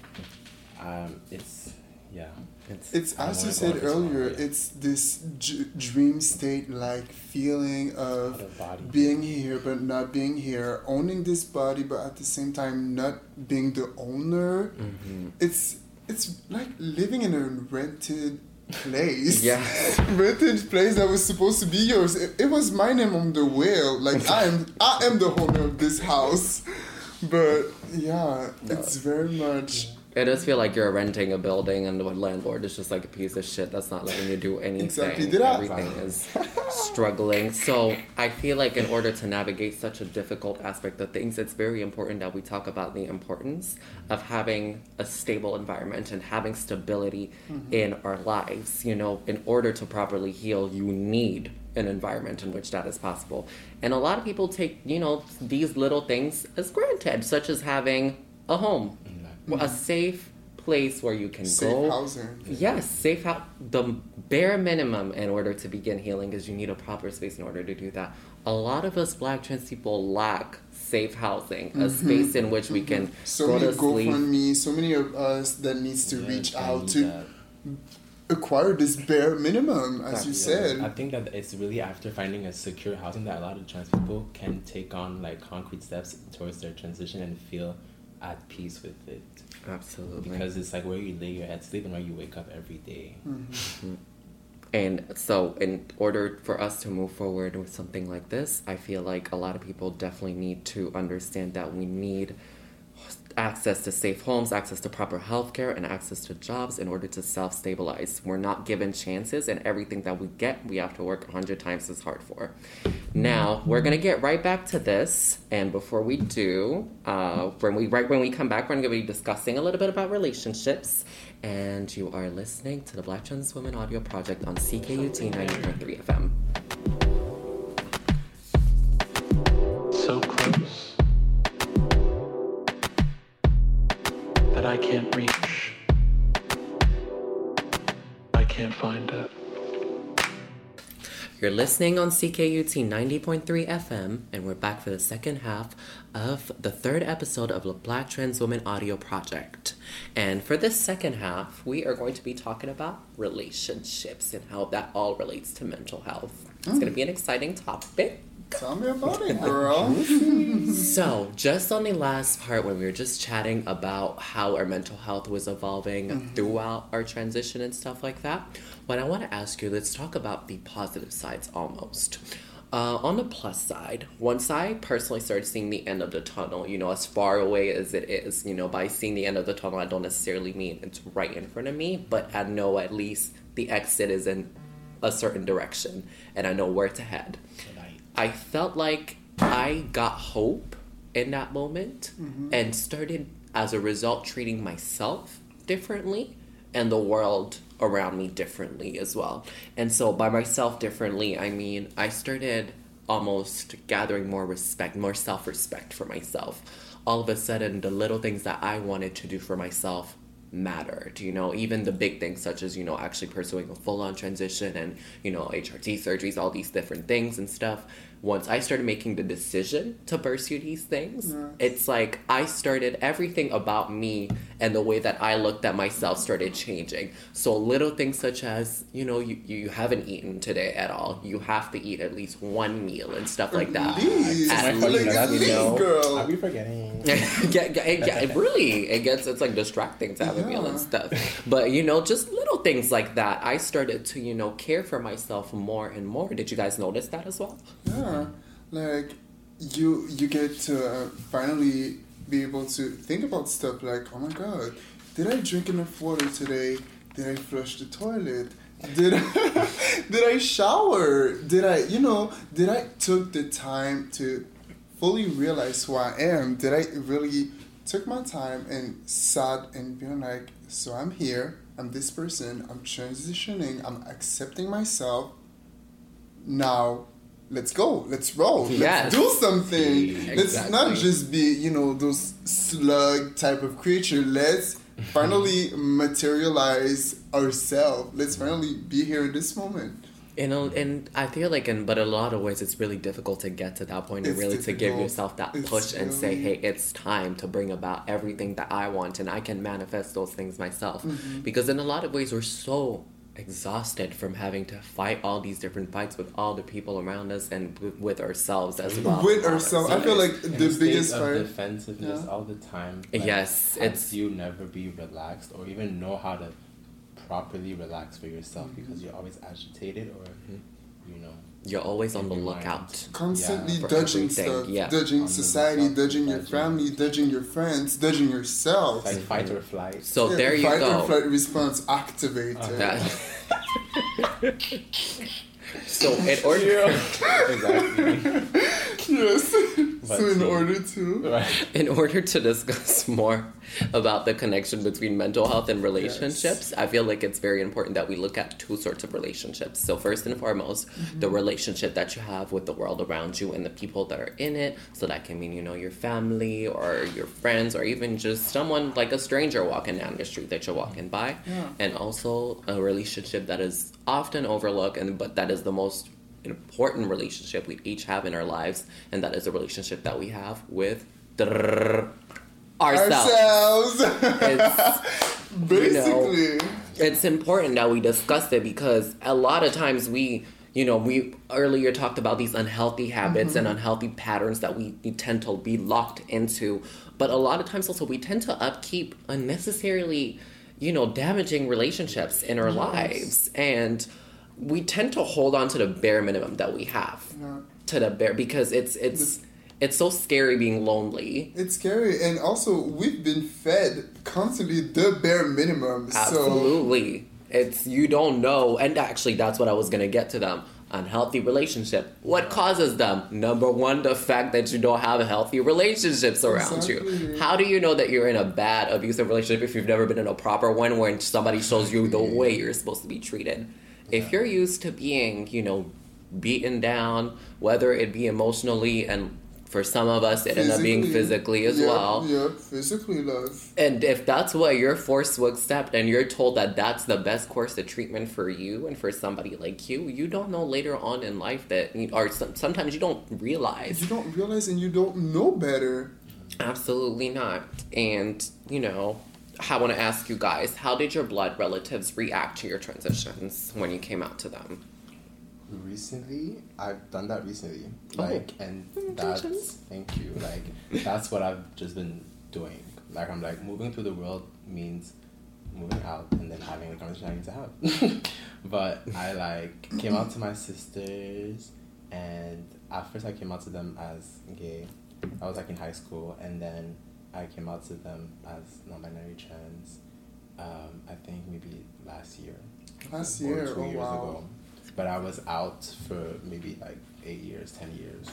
um, it's. Yeah. It's, it's as you said earlier, yeah. it's this d- dream state like feeling of being here but not being here, owning this body but at the same time not being the owner. Mm-hmm. It's it's like living in a rented place. Yeah. Rented place that was supposed to be yours. It, it was my name on the will. Like I am I am the owner of this house. But yeah, it's very much it does feel like you're renting a building and the landlord is just like a piece of shit that's not letting you do anything. Exactly. Did I? Everything is struggling. So I feel like in order to navigate such a difficult aspect of things, it's very important that we talk about the importance of having a stable environment and having stability mm-hmm. in our lives. You know, in order to properly heal, you need an environment in which that is possible. And a lot of people take, you know, these little things as granted, such as having a home. Mm-hmm. A safe place where you can safe go. Safe housing. Yes, safe house. The bare minimum in order to begin healing is you need a proper space in order to do that. A lot of us Black trans people lack safe housing, mm-hmm. a space in which we can so go many to sleep. GoFundMe, so many of us that needs to yes, reach I out to that. acquire this bare minimum, as you said. I think that it's really after finding a secure housing that a lot of trans people can take on like concrete steps towards their transition and feel at peace with it. Absolutely. Because it's like where you lay your head sleep and where you wake up every day. Mm-hmm. And so in order for us to move forward with something like this, I feel like a lot of people definitely need to understand that we need access to safe homes, access to proper healthcare, and access to jobs in order to self-stabilize. We're not given chances, and everything that we get, we have to work a hundred times as hard for. Now, we're gonna get right back to this, and before we do, uh, when we right when we come back, we're gonna be discussing a little bit about relationships. And you are listening to the Black Trans Women Audio Project on C K U T ninety point three F M. So close that I can't reach. I can't find it. You're listening on C K U T ninety point three F M, and we're back for the second half of the third episode of the Black Trans Women Audio Project. And for this second half, we are going to be talking about relationships and how that all relates to mental health. It's mm. going to be an exciting topic. Tell me about it, girl. So, just on the last part when we were just chatting about how our mental health was evolving mm-hmm. throughout our transition and stuff like that, what I want to ask you, let's talk about the positive sides almost. Uh, on the plus side, once I personally started seeing the end of the tunnel, you know, as far away as it is, you know, by seeing the end of the tunnel, I don't necessarily mean it's right in front of me, but I know at least the exit is in a certain direction, and I know where to head. I felt like I got hope in that moment mm-hmm. and started, as a result, treating myself differently and the world around me differently as well. And so by myself differently, I mean, I started almost gathering more respect, more self-respect for myself. All of a sudden, the little things that I wanted to do for myself mattered, you know, even the big things such as, you know, actually pursuing a full-on transition and, you know, H R T surgeries, all these different things and stuff. Once I started making the decision to pursue these things, yes. it's like I started, everything about me and the way that I looked at myself started changing. So little things such as, you know, you, you haven't eaten today at all. You have to eat at least one meal and stuff like that. Please. At Like, least, please, you know. girl. I'll be forgetting. yeah, yeah, yeah, it really, it gets, it's like distracting to have yeah. a meal and stuff. But, you know, just little things like that. I started to, you know, care for myself more and more. Did you guys notice that as well? Yeah. Like, you you get to uh, finally be able to think about stuff like, oh my god, did I drink enough water today? Did I flush the toilet? Did I, did I shower? Did I, you know, did I took the time to fully realize who I am? Did I really took my time and sat and being like, so I'm here, I'm this person, I'm transitioning, I'm accepting myself. Now, let's go. Let's roll. Yes. Let's do something. Exactly. Let's not just be, you know, those slug type of creature. Let's finally materialize ourselves. Let's finally be here in this moment. You know, and I feel like, in but in a lot of ways, it's really difficult to get to that point and really difficult. to give yourself that it's push and really... say, hey, it's time to bring about everything that I want, and I can manifest those things myself. Mm-hmm. Because in a lot of ways, we're so exhausted from having to fight all these different fights with all the people around us and w- with ourselves as well. With ourselves, I feel like in the a biggest state fight. of defensiveness yeah. all the time. Like, yes, it's you never be relaxed or even know how to properly relax for yourself mm-hmm. because you're always agitated or mm-hmm. you know. You're always on the lookout. Mind. Constantly yeah, dodging everything. stuff, yeah. dodging society, dodging your family, dodging your friends, dodging yourself. Like fight or flight. So yeah, there you fight go. Fight or flight response activated. Uh, so in order... exactly. Yes. But so in see, order to... Right. In order to discuss more about the connection between mental health and relationships, yes. I feel like it's very important that we look at two sorts of relationships. So first and foremost, mm-hmm. the relationship that you have with the world around you and the people that are in it. So that can mean, you know, your family or your friends or even just someone like a stranger walking down the street that you're walking by. Yeah. And also a relationship that is often overlooked, and but that is the most important relationship we each have in our lives, and that is a relationship that we have with drrr, ourselves. Ourselves. It's, basically. You know, it's important that we discuss it because a lot of times we, you know, we earlier talked about these unhealthy habits mm-hmm. and unhealthy patterns that we, we tend to be locked into. But a lot of times also we tend to upkeep unnecessarily, you know, damaging relationships in our yes. lives. And we tend to hold on to the bare minimum that we have. Yeah. To the bare, because it's, it's, the- It's so scary being lonely. It's scary. And also, we've been fed constantly the bare minimum. Absolutely. So. It's, you don't know. And actually, that's what I was going to get to them. Unhealthy relationship. What causes them? Number one, the fact that you don't have healthy relationships around exactly. you. How do you know that you're in a bad, abusive relationship if you've never been in a proper one where somebody shows you the way you're supposed to be treated? Yeah. If you're used to being, you know, beaten down, whether it be emotionally and for some of us, it ended up being physically as yeah, well. Yeah, physically, love. And if that's what you're forced to accept and you're told that that's the best course of treatment for you and for somebody like you, you don't know later on in life that, or sometimes you don't realize. You don't realize and you don't know better. Absolutely not. And, you know, I want to ask you guys, how did your blood relatives react to your transitions when you came out to them? Recently, I've done that recently, like, oh. and that's, thank you, like, that's what I've just been doing, like, I'm like, moving through the world means moving out and then having the conversation I need to have, but I, like, came out to my sisters, and at first I came out to them as gay, I was, like, in high school, and then I came out to them as non-binary trans, um, I think maybe last year, last or year, two oh years wow. ago. But I was out for maybe like eight years, ten years.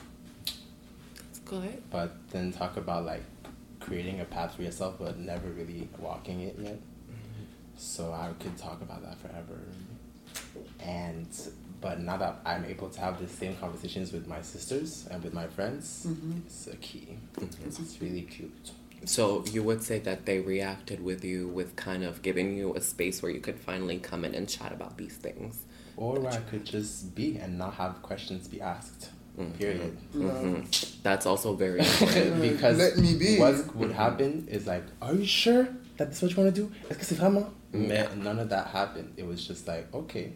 That's good. But then talk about like creating a path for yourself, but never really walking it yet. Mm-hmm. So I could talk about that forever. And but now that I'm able to have the same conversations with my sisters and with my friends, mm-hmm. it's a key. Mm-hmm. It's really cute. So you would say that they reacted with you with kind of giving you a space where you could finally come in and chat about these things. Or where I could just be and not have questions be asked. Mm-hmm. Period. Mm-hmm. That's also very important. Because let me be. What would happen is like, are you sure that that's what you want to do? Mm-hmm. None of that happened. It was just like, okay.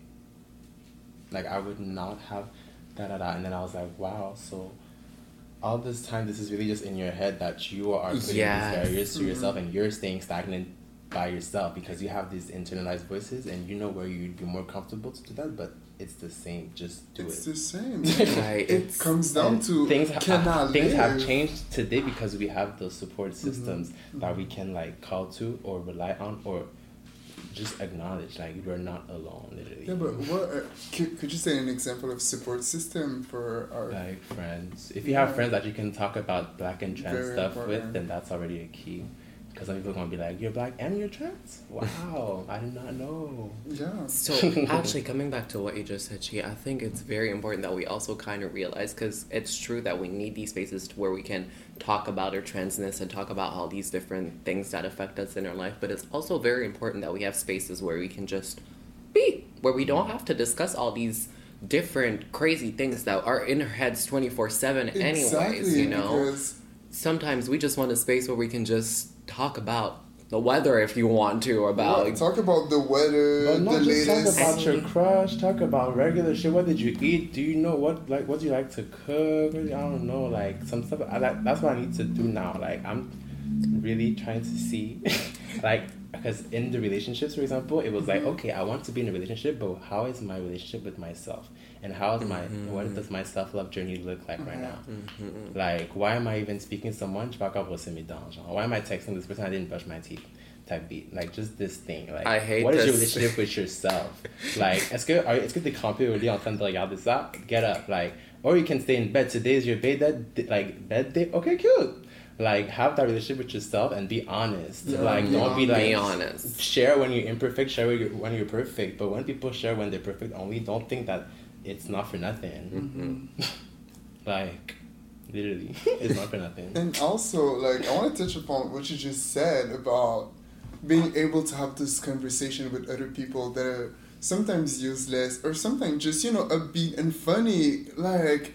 Like I would not have da da da. And then I was like, wow, so all this time this is really just in your head that you are putting yes. these barriers to mm-hmm. yourself and you're staying stagnant by yourself because you have these internalized voices and you know where you'd be more comfortable to do that, but it's the same. Just do it's it. It's the same. Right. It comes down to things. Ha- uh, things live. have changed today because we have those support systems mm-hmm. that we can like call to or rely on or just acknowledge like we're not alone. Literally. Yeah, but what uh, could, could you say an example of support system for our like friends? If you have friends that you can talk about black and trans Very stuff important. with, then that's already a key. Because some people are going to be like, you're black and you're trans? Wow, I did not know. Yeah. So, actually, coming back to what you just said, Chi, I think it's very important that we also kind of realize, because it's true that we need these spaces to where we can talk about our transness and talk about all these different things that affect us in our life, but it's also very important that we have spaces where we can just be, where we don't have to discuss all these different crazy things that are in our heads twenty-four seven anyways, exactly, you know? Sometimes we just want a space where we can just talk about the weather if you want to, or about yeah, talk about the weather, but not the just latest. Talk about your crush. Talk about regular shit. What did you eat? Do you know what like what do you like to cook? I don't know, like some stuff. I like that's what I need to do now. Like I'm really trying to see, like because in the relationships, for example, it was like okay, I want to be in a relationship, but how is my relationship with myself? And how is my mm-hmm. what does my self love journey look like mm-hmm. right now? Mm-hmm. Like why am I even speaking to someone? Why am I texting this person? I didn't brush my teeth. Type beat. Like just this thing. Like I hate what this. is your relationship with yourself? Like est-ce que est-ce que t'es campé au lit en train de regarder ça? Get up. Like or you can stay in bed. Today is your bed that like bed day. Okay, cute. Like have that relationship with yourself and be honest. Yeah, like yeah, don't be like be honest. Share when you're imperfect. Share when you're, when you're perfect. But when people share when they're perfect, only don't think that it's not for nothing. Mm-hmm. Like, literally, it's not for nothing. And also, like, I want to touch upon what you just said about being able to have this conversation with other people that are sometimes useless or sometimes just, you know, upbeat and funny. Like,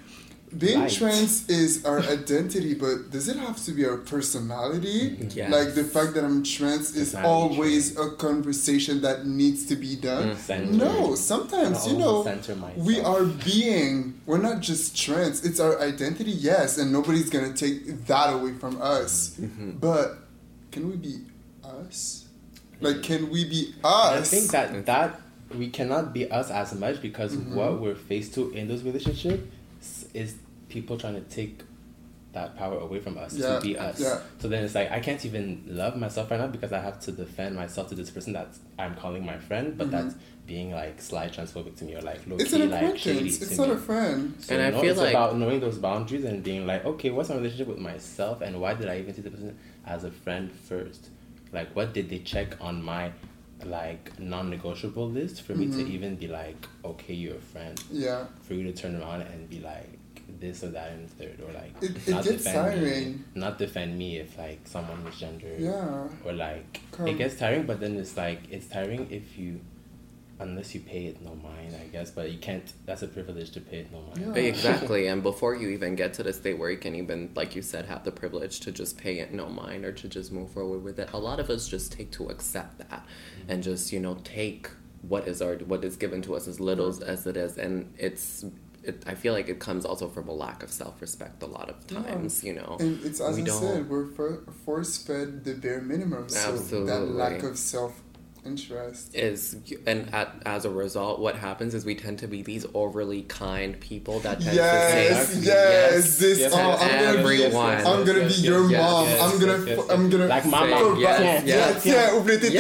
Being light. trans is our identity, but does it have to be our personality? Yes. Like the fact that I'm trans is Personality always trait. a conversation that needs to be done. Center. No, sometimes, I you know, center myself. we are being, we're not just trans. It's our identity, yes, and nobody's gonna take that away from us. Mm-hmm. But can we be us? Like, can we be us? I think that that we cannot be us as much because Mm-hmm. what we're faced to in those relationships is people trying to take that power away from us Yeah, to be us. yeah. So then it's like I can't even love myself right now because I have to defend myself to this person that I'm calling my friend, but that's being like sly transphobic to me or like low It's key an like shady acquaintance. to It's me. not a friend. So, And I no, feel it's like- about knowing those boundaries and being like, okay, what's my relationship with myself and why did I even see the person as a friend first? Like, what did they check on my like non-negotiable list for me to even be like, okay, you're a friend? Yeah. For you to turn around and be like this or that and third, or like It- it not gets defend me, tiring. not defend me if like someone was gendered, Yeah. or like Come- it gets tiring. But then it's like it's tiring if you, unless you pay it no mind, I guess. But you can't. That's a privilege to pay it no mind. Yeah. Exactly, and before you even get to the state where you can even, like you said, have the privilege to just pay it no mind or to just move forward with it, a lot of us just take to accept that Mm-hmm. and just, you know, take what is our what is given to us as little as it is, and it's. It, I feel like it comes also from a lack of self-respect a lot of times, you know. And it's as We I don't- said, we're for, force-fed the bare minimum. So that Absolutely. lack of self-interest. Is and at, as a result, what happens is we tend to be these overly kind people that tend Yes, to say yes, this. yes, oh, yes, I'm gonna be, everyone. I'm gonna be your yes, mom. yes, I'm gonna, yes, yes, I'm gonna, like mama. provide- Yes, yeah, yes, yeah, oublie tes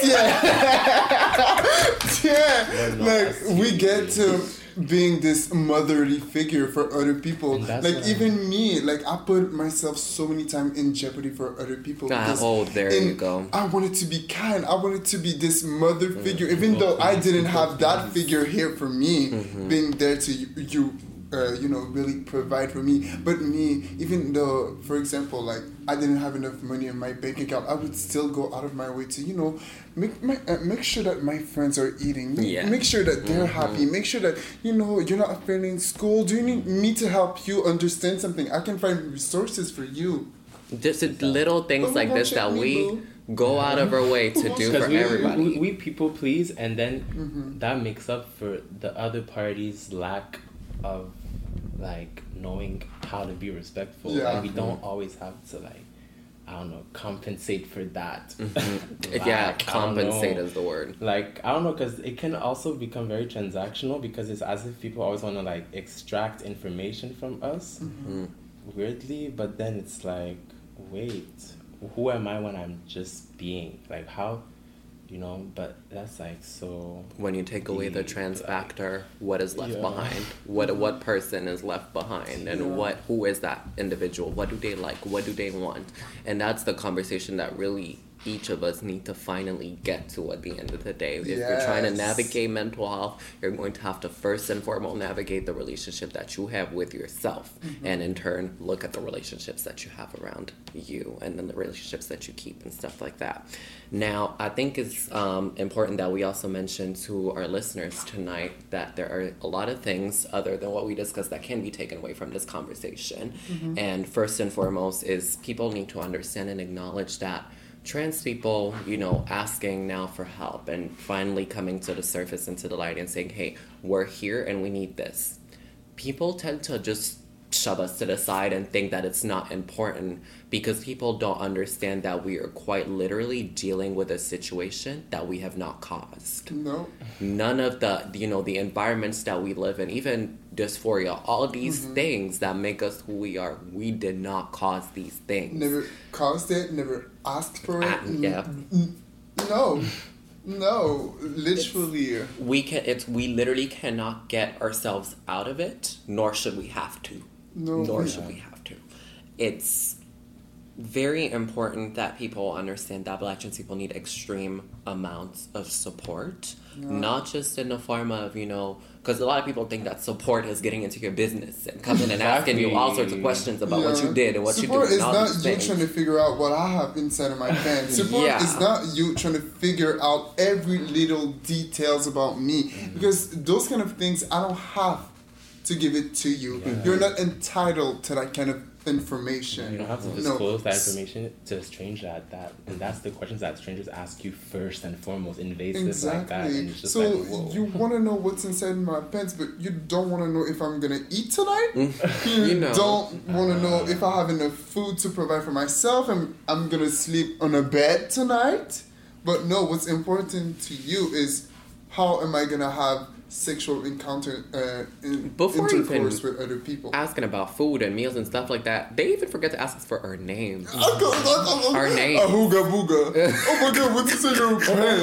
thèmes. Yeah, We're not like as we human get to beings. being this motherly figure for other people. And that's Like what I- even me, like I put myself so many times in jeopardy for other people. Ah, because oh, there in- you go. I wanted to be kind. I wanted to be this mother figure, even though I didn't have that figure here for me, being there to you, you uh, you know, really provide for me. But me, even though, for example, like I didn't have enough money in my bank account, I would still go out of my way to, you know, make my uh, make sure that my friends are eating. Make, Yeah. make sure that they're happy. Make sure that, you know, you're not failing school. Do you need me to help you understand something? I can find resources for you. Just little things Oh, like this check that me, we boo. go out of our way to do Because for we, everybody. we, we people please, and then that makes up for the other party's lack of like knowing how to be respectful. Yeah. And we don't always have to like, I don't know, compensate for that. yeah, Like, I don't compensate know. is the word. Like, I don't know, because it can also become very transactional because it's as if people always want to like extract information from us weirdly, but then it's like, wait, who am I when I'm just being? Like, how, you know, but that's like so. When you take away the deep, trans like- factor, what is left Yeah. behind? What what person is left behind, and Yeah. what who is that individual? What do they like? What do they want? And that's the conversation that really each of us need to finally get to at the end of the day. If you're trying to Yes. navigate mental health, you're going to have to first and foremost navigate the relationship that you have with yourself, and in turn look at the relationships that you have around you, and then the relationships that you keep and stuff like that. Now, I think it's um, important that we also mention to our listeners tonight that there are a lot of things other than what we discussed that can be taken away from this conversation. And first and foremost is people need to understand and acknowledge that trans people, you know, asking now for help and finally coming to the surface and to the light and saying, hey, we're here and we need this. People tend to just shove us to the side and think that it's not important because people don't understand that we are quite literally dealing with a situation that we have not caused. No. None of the, you know, the environments that we live in, even dysphoria, all these things that make us who we are, we did not cause these things. Never caused it, never asked for it. Ah, yeah. N- No. No. Literally. We can it's we literally cannot get ourselves out of it, nor should we have to. No. Nor we- should we have to. It's very important that people understand that Black trans people need extreme amounts of support, not just in the form of, you know, because a lot of people think that support is getting into your business and coming and asking you all sorts of questions about what Yeah. you did and what Support you do. is and all not these you things. trying to figure out what I have inside of my pants. Support Yeah. is not you trying to figure out every little details about me. Because those kind of things I don't have to give it to you. Yeah. You're not entitled to that kind of information. You don't have to disclose that information to a stranger at that. And that's the questions that strangers ask you first and foremost, invasive Exactly. like that. And it's just so like, whoa. you want to know what's inside my pants, but you don't want to know if I'm going to eat tonight. You you know. don't want to know if I have enough food to provide for myself and I'm going to sleep on a bed tonight. But no, what's important to you is how am I going to have sexual encounter, uh, in, Before intercourse even with other people. Asking about food and meals and stuff like that, they even forget to ask us for our names. Our Our name. Ahuga booga. Oh my god, what's in your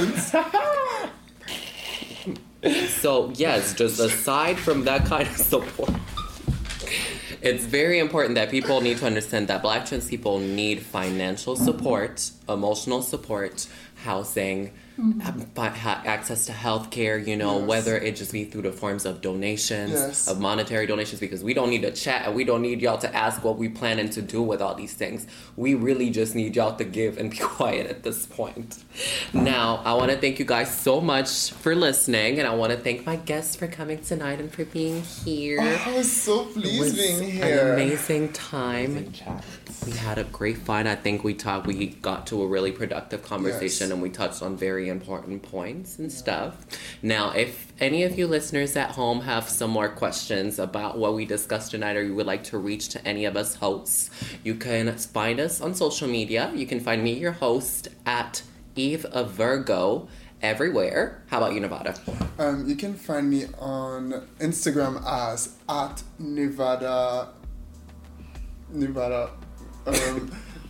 pants? So yes, just aside from that kind of support, it's very important that people need to understand that Black trans people need financial support, emotional support, housing, mm-hmm. ha- access to healthcare, you know, yes. whether it just be through the forms of donations, yes. of monetary donations, because we don't need to chat and we don't need y'all to ask what we planning to do with all these things. We really just need y'all to give and be quiet at this point. Now, I want to thank you guys so much for listening, and I want to thank my guests for coming tonight and for being here. Oh, I was so pleased being here. An amazing time. Amazing we had a great fun. I think we talked, we got to a really productive conversation, yes. and we touched on very important points and stuff. Now, if any of you listeners at home have some more questions about what we discussed tonight, or you would like to reach to any of us hosts, you can find us on social media. You can find me, your host, at Eve of Virgo everywhere. How about you, Nevada? Um, you can find me on Instagram as at Nevada. Nevada. Um,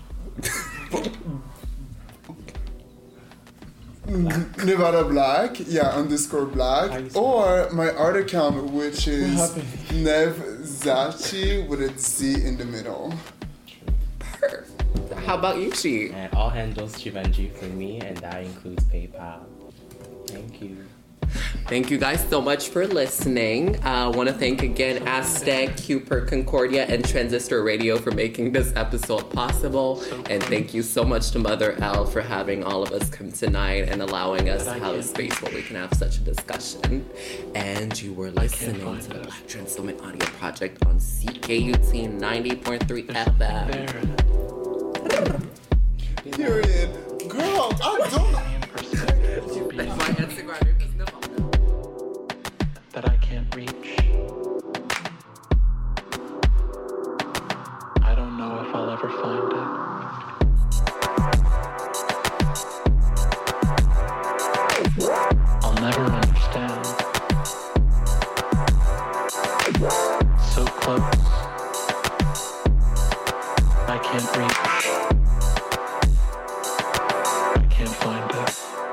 Nevada Black, yeah, underscore Black, or my art account, which is Nev Zachi with a Z in the middle. Perfect. How about you, Chi? And all handles Chivanji for me, and that includes PayPal. Thank you. Thank you guys so much for listening. I uh, want to thank again Aztec, Cooper, Concordia, and Transistor Radio for making this episode possible. And thank you so much to Mother L for having all of us come tonight and allowing us to have a space where we can have such a discussion. And you were listening to the Black Trans Women Audio Project on C K U T ninety point three F M. Period. Girl, I don't know. My Instagram name is Nevada. That I can't reach. I don't know if I'll ever find it. I'll never understand. So close. I can't reach. I can't find it.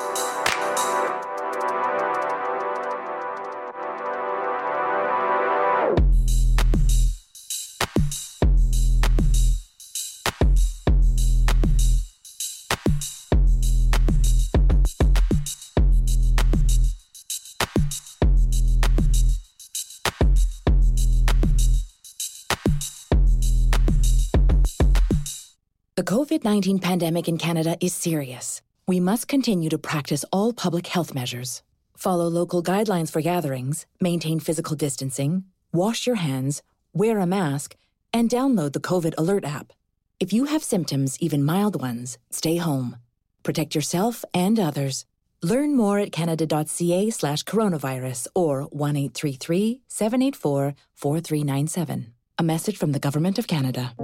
The covid nineteen pandemic in Canada is serious. We must continue to practice all public health measures. Follow local guidelines for gatherings, maintain physical distancing, wash your hands, wear a mask, and download the COVID Alert app. If you have symptoms, even mild ones, stay home. Protect yourself and others. Learn more at canada.ca slash coronavirus or one eight three three, seven eight four, four three nine seven. A message from the Government of Canada.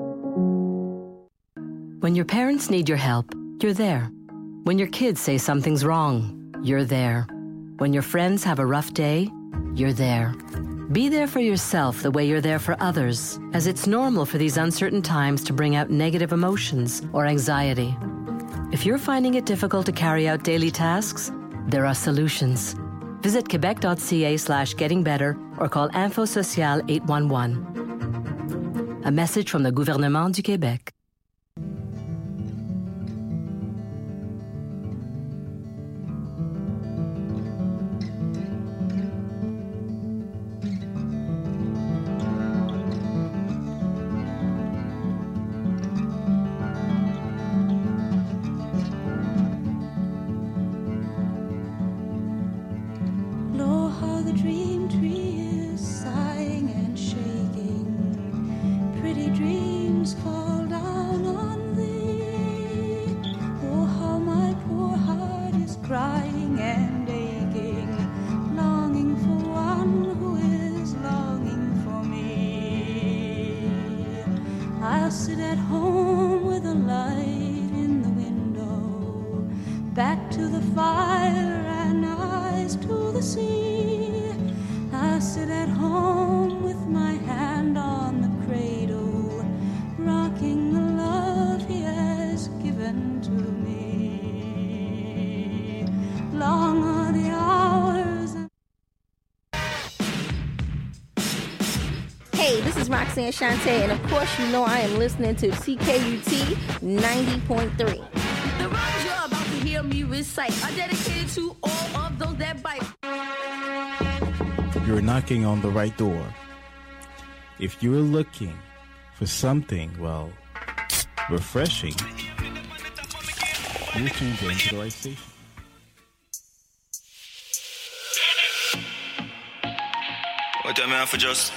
When your parents need your help, you're there. When your kids say something's wrong, you're there. When your friends have a rough day, you're there. Be there for yourself the way you're there for others, as it's normal for these uncertain times to bring out negative emotions or anxiety. If you're finding it difficult to carry out daily tasks, there are solutions. Visit quebec.ca slash getting better or call Info Social eight one one. A message from the Gouvernement du Québec. Know how the dream tree is sighing. sit at home with a light in the window, back to the fire and eyes to the sea. I sit at home with my hand on the cradle, rocking the love he has given to me. Long are the hours. Hey, this is Roxanne Shante, and of course you know I am listening to C K U T ninety point three. The rhymes you're about to hear me recite are dedicated to all of those that bite. You're knocking on the right door. If you're looking for something, well, refreshing, you're tuned in to the right station. What am I for just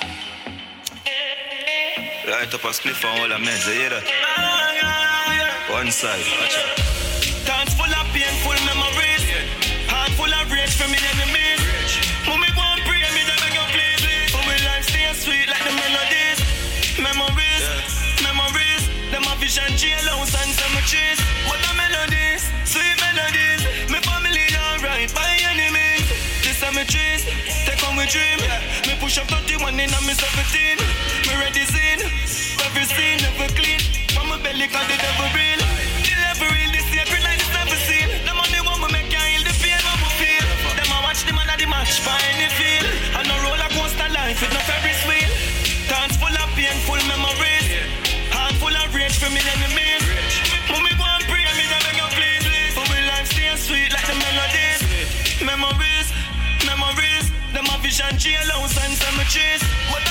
light up a spliff and all the meds, you hear that? One side, watch out. Thoughts full of painful memories, heart full of rage from me enemies. Mommy won't pray me, they beg you please. But my life stay sweet like the melodies. Memories, memories. Them a vision, jailhouse and cemeteries. What the melodies, sweet melodies. My family alright by any means. The cemeteries, they come with dream. Me push up thirty-one in and me seventeen. Me ready scene, every scene never clean. From my belly cause the devil real. The level real, the sacred like the never seen. Them only one me make you heal the pain what me feel. Them a watch the man at the match by any field. And a roller coaster life with no Ferris wheel. Thoughts full of painful memories, heart full of rage from me enemies. Mommy go and pray me, they beg you please. But my life stay sweet like the melodies. Memories, memories. Them a vision, jailhouse and cemeteries. What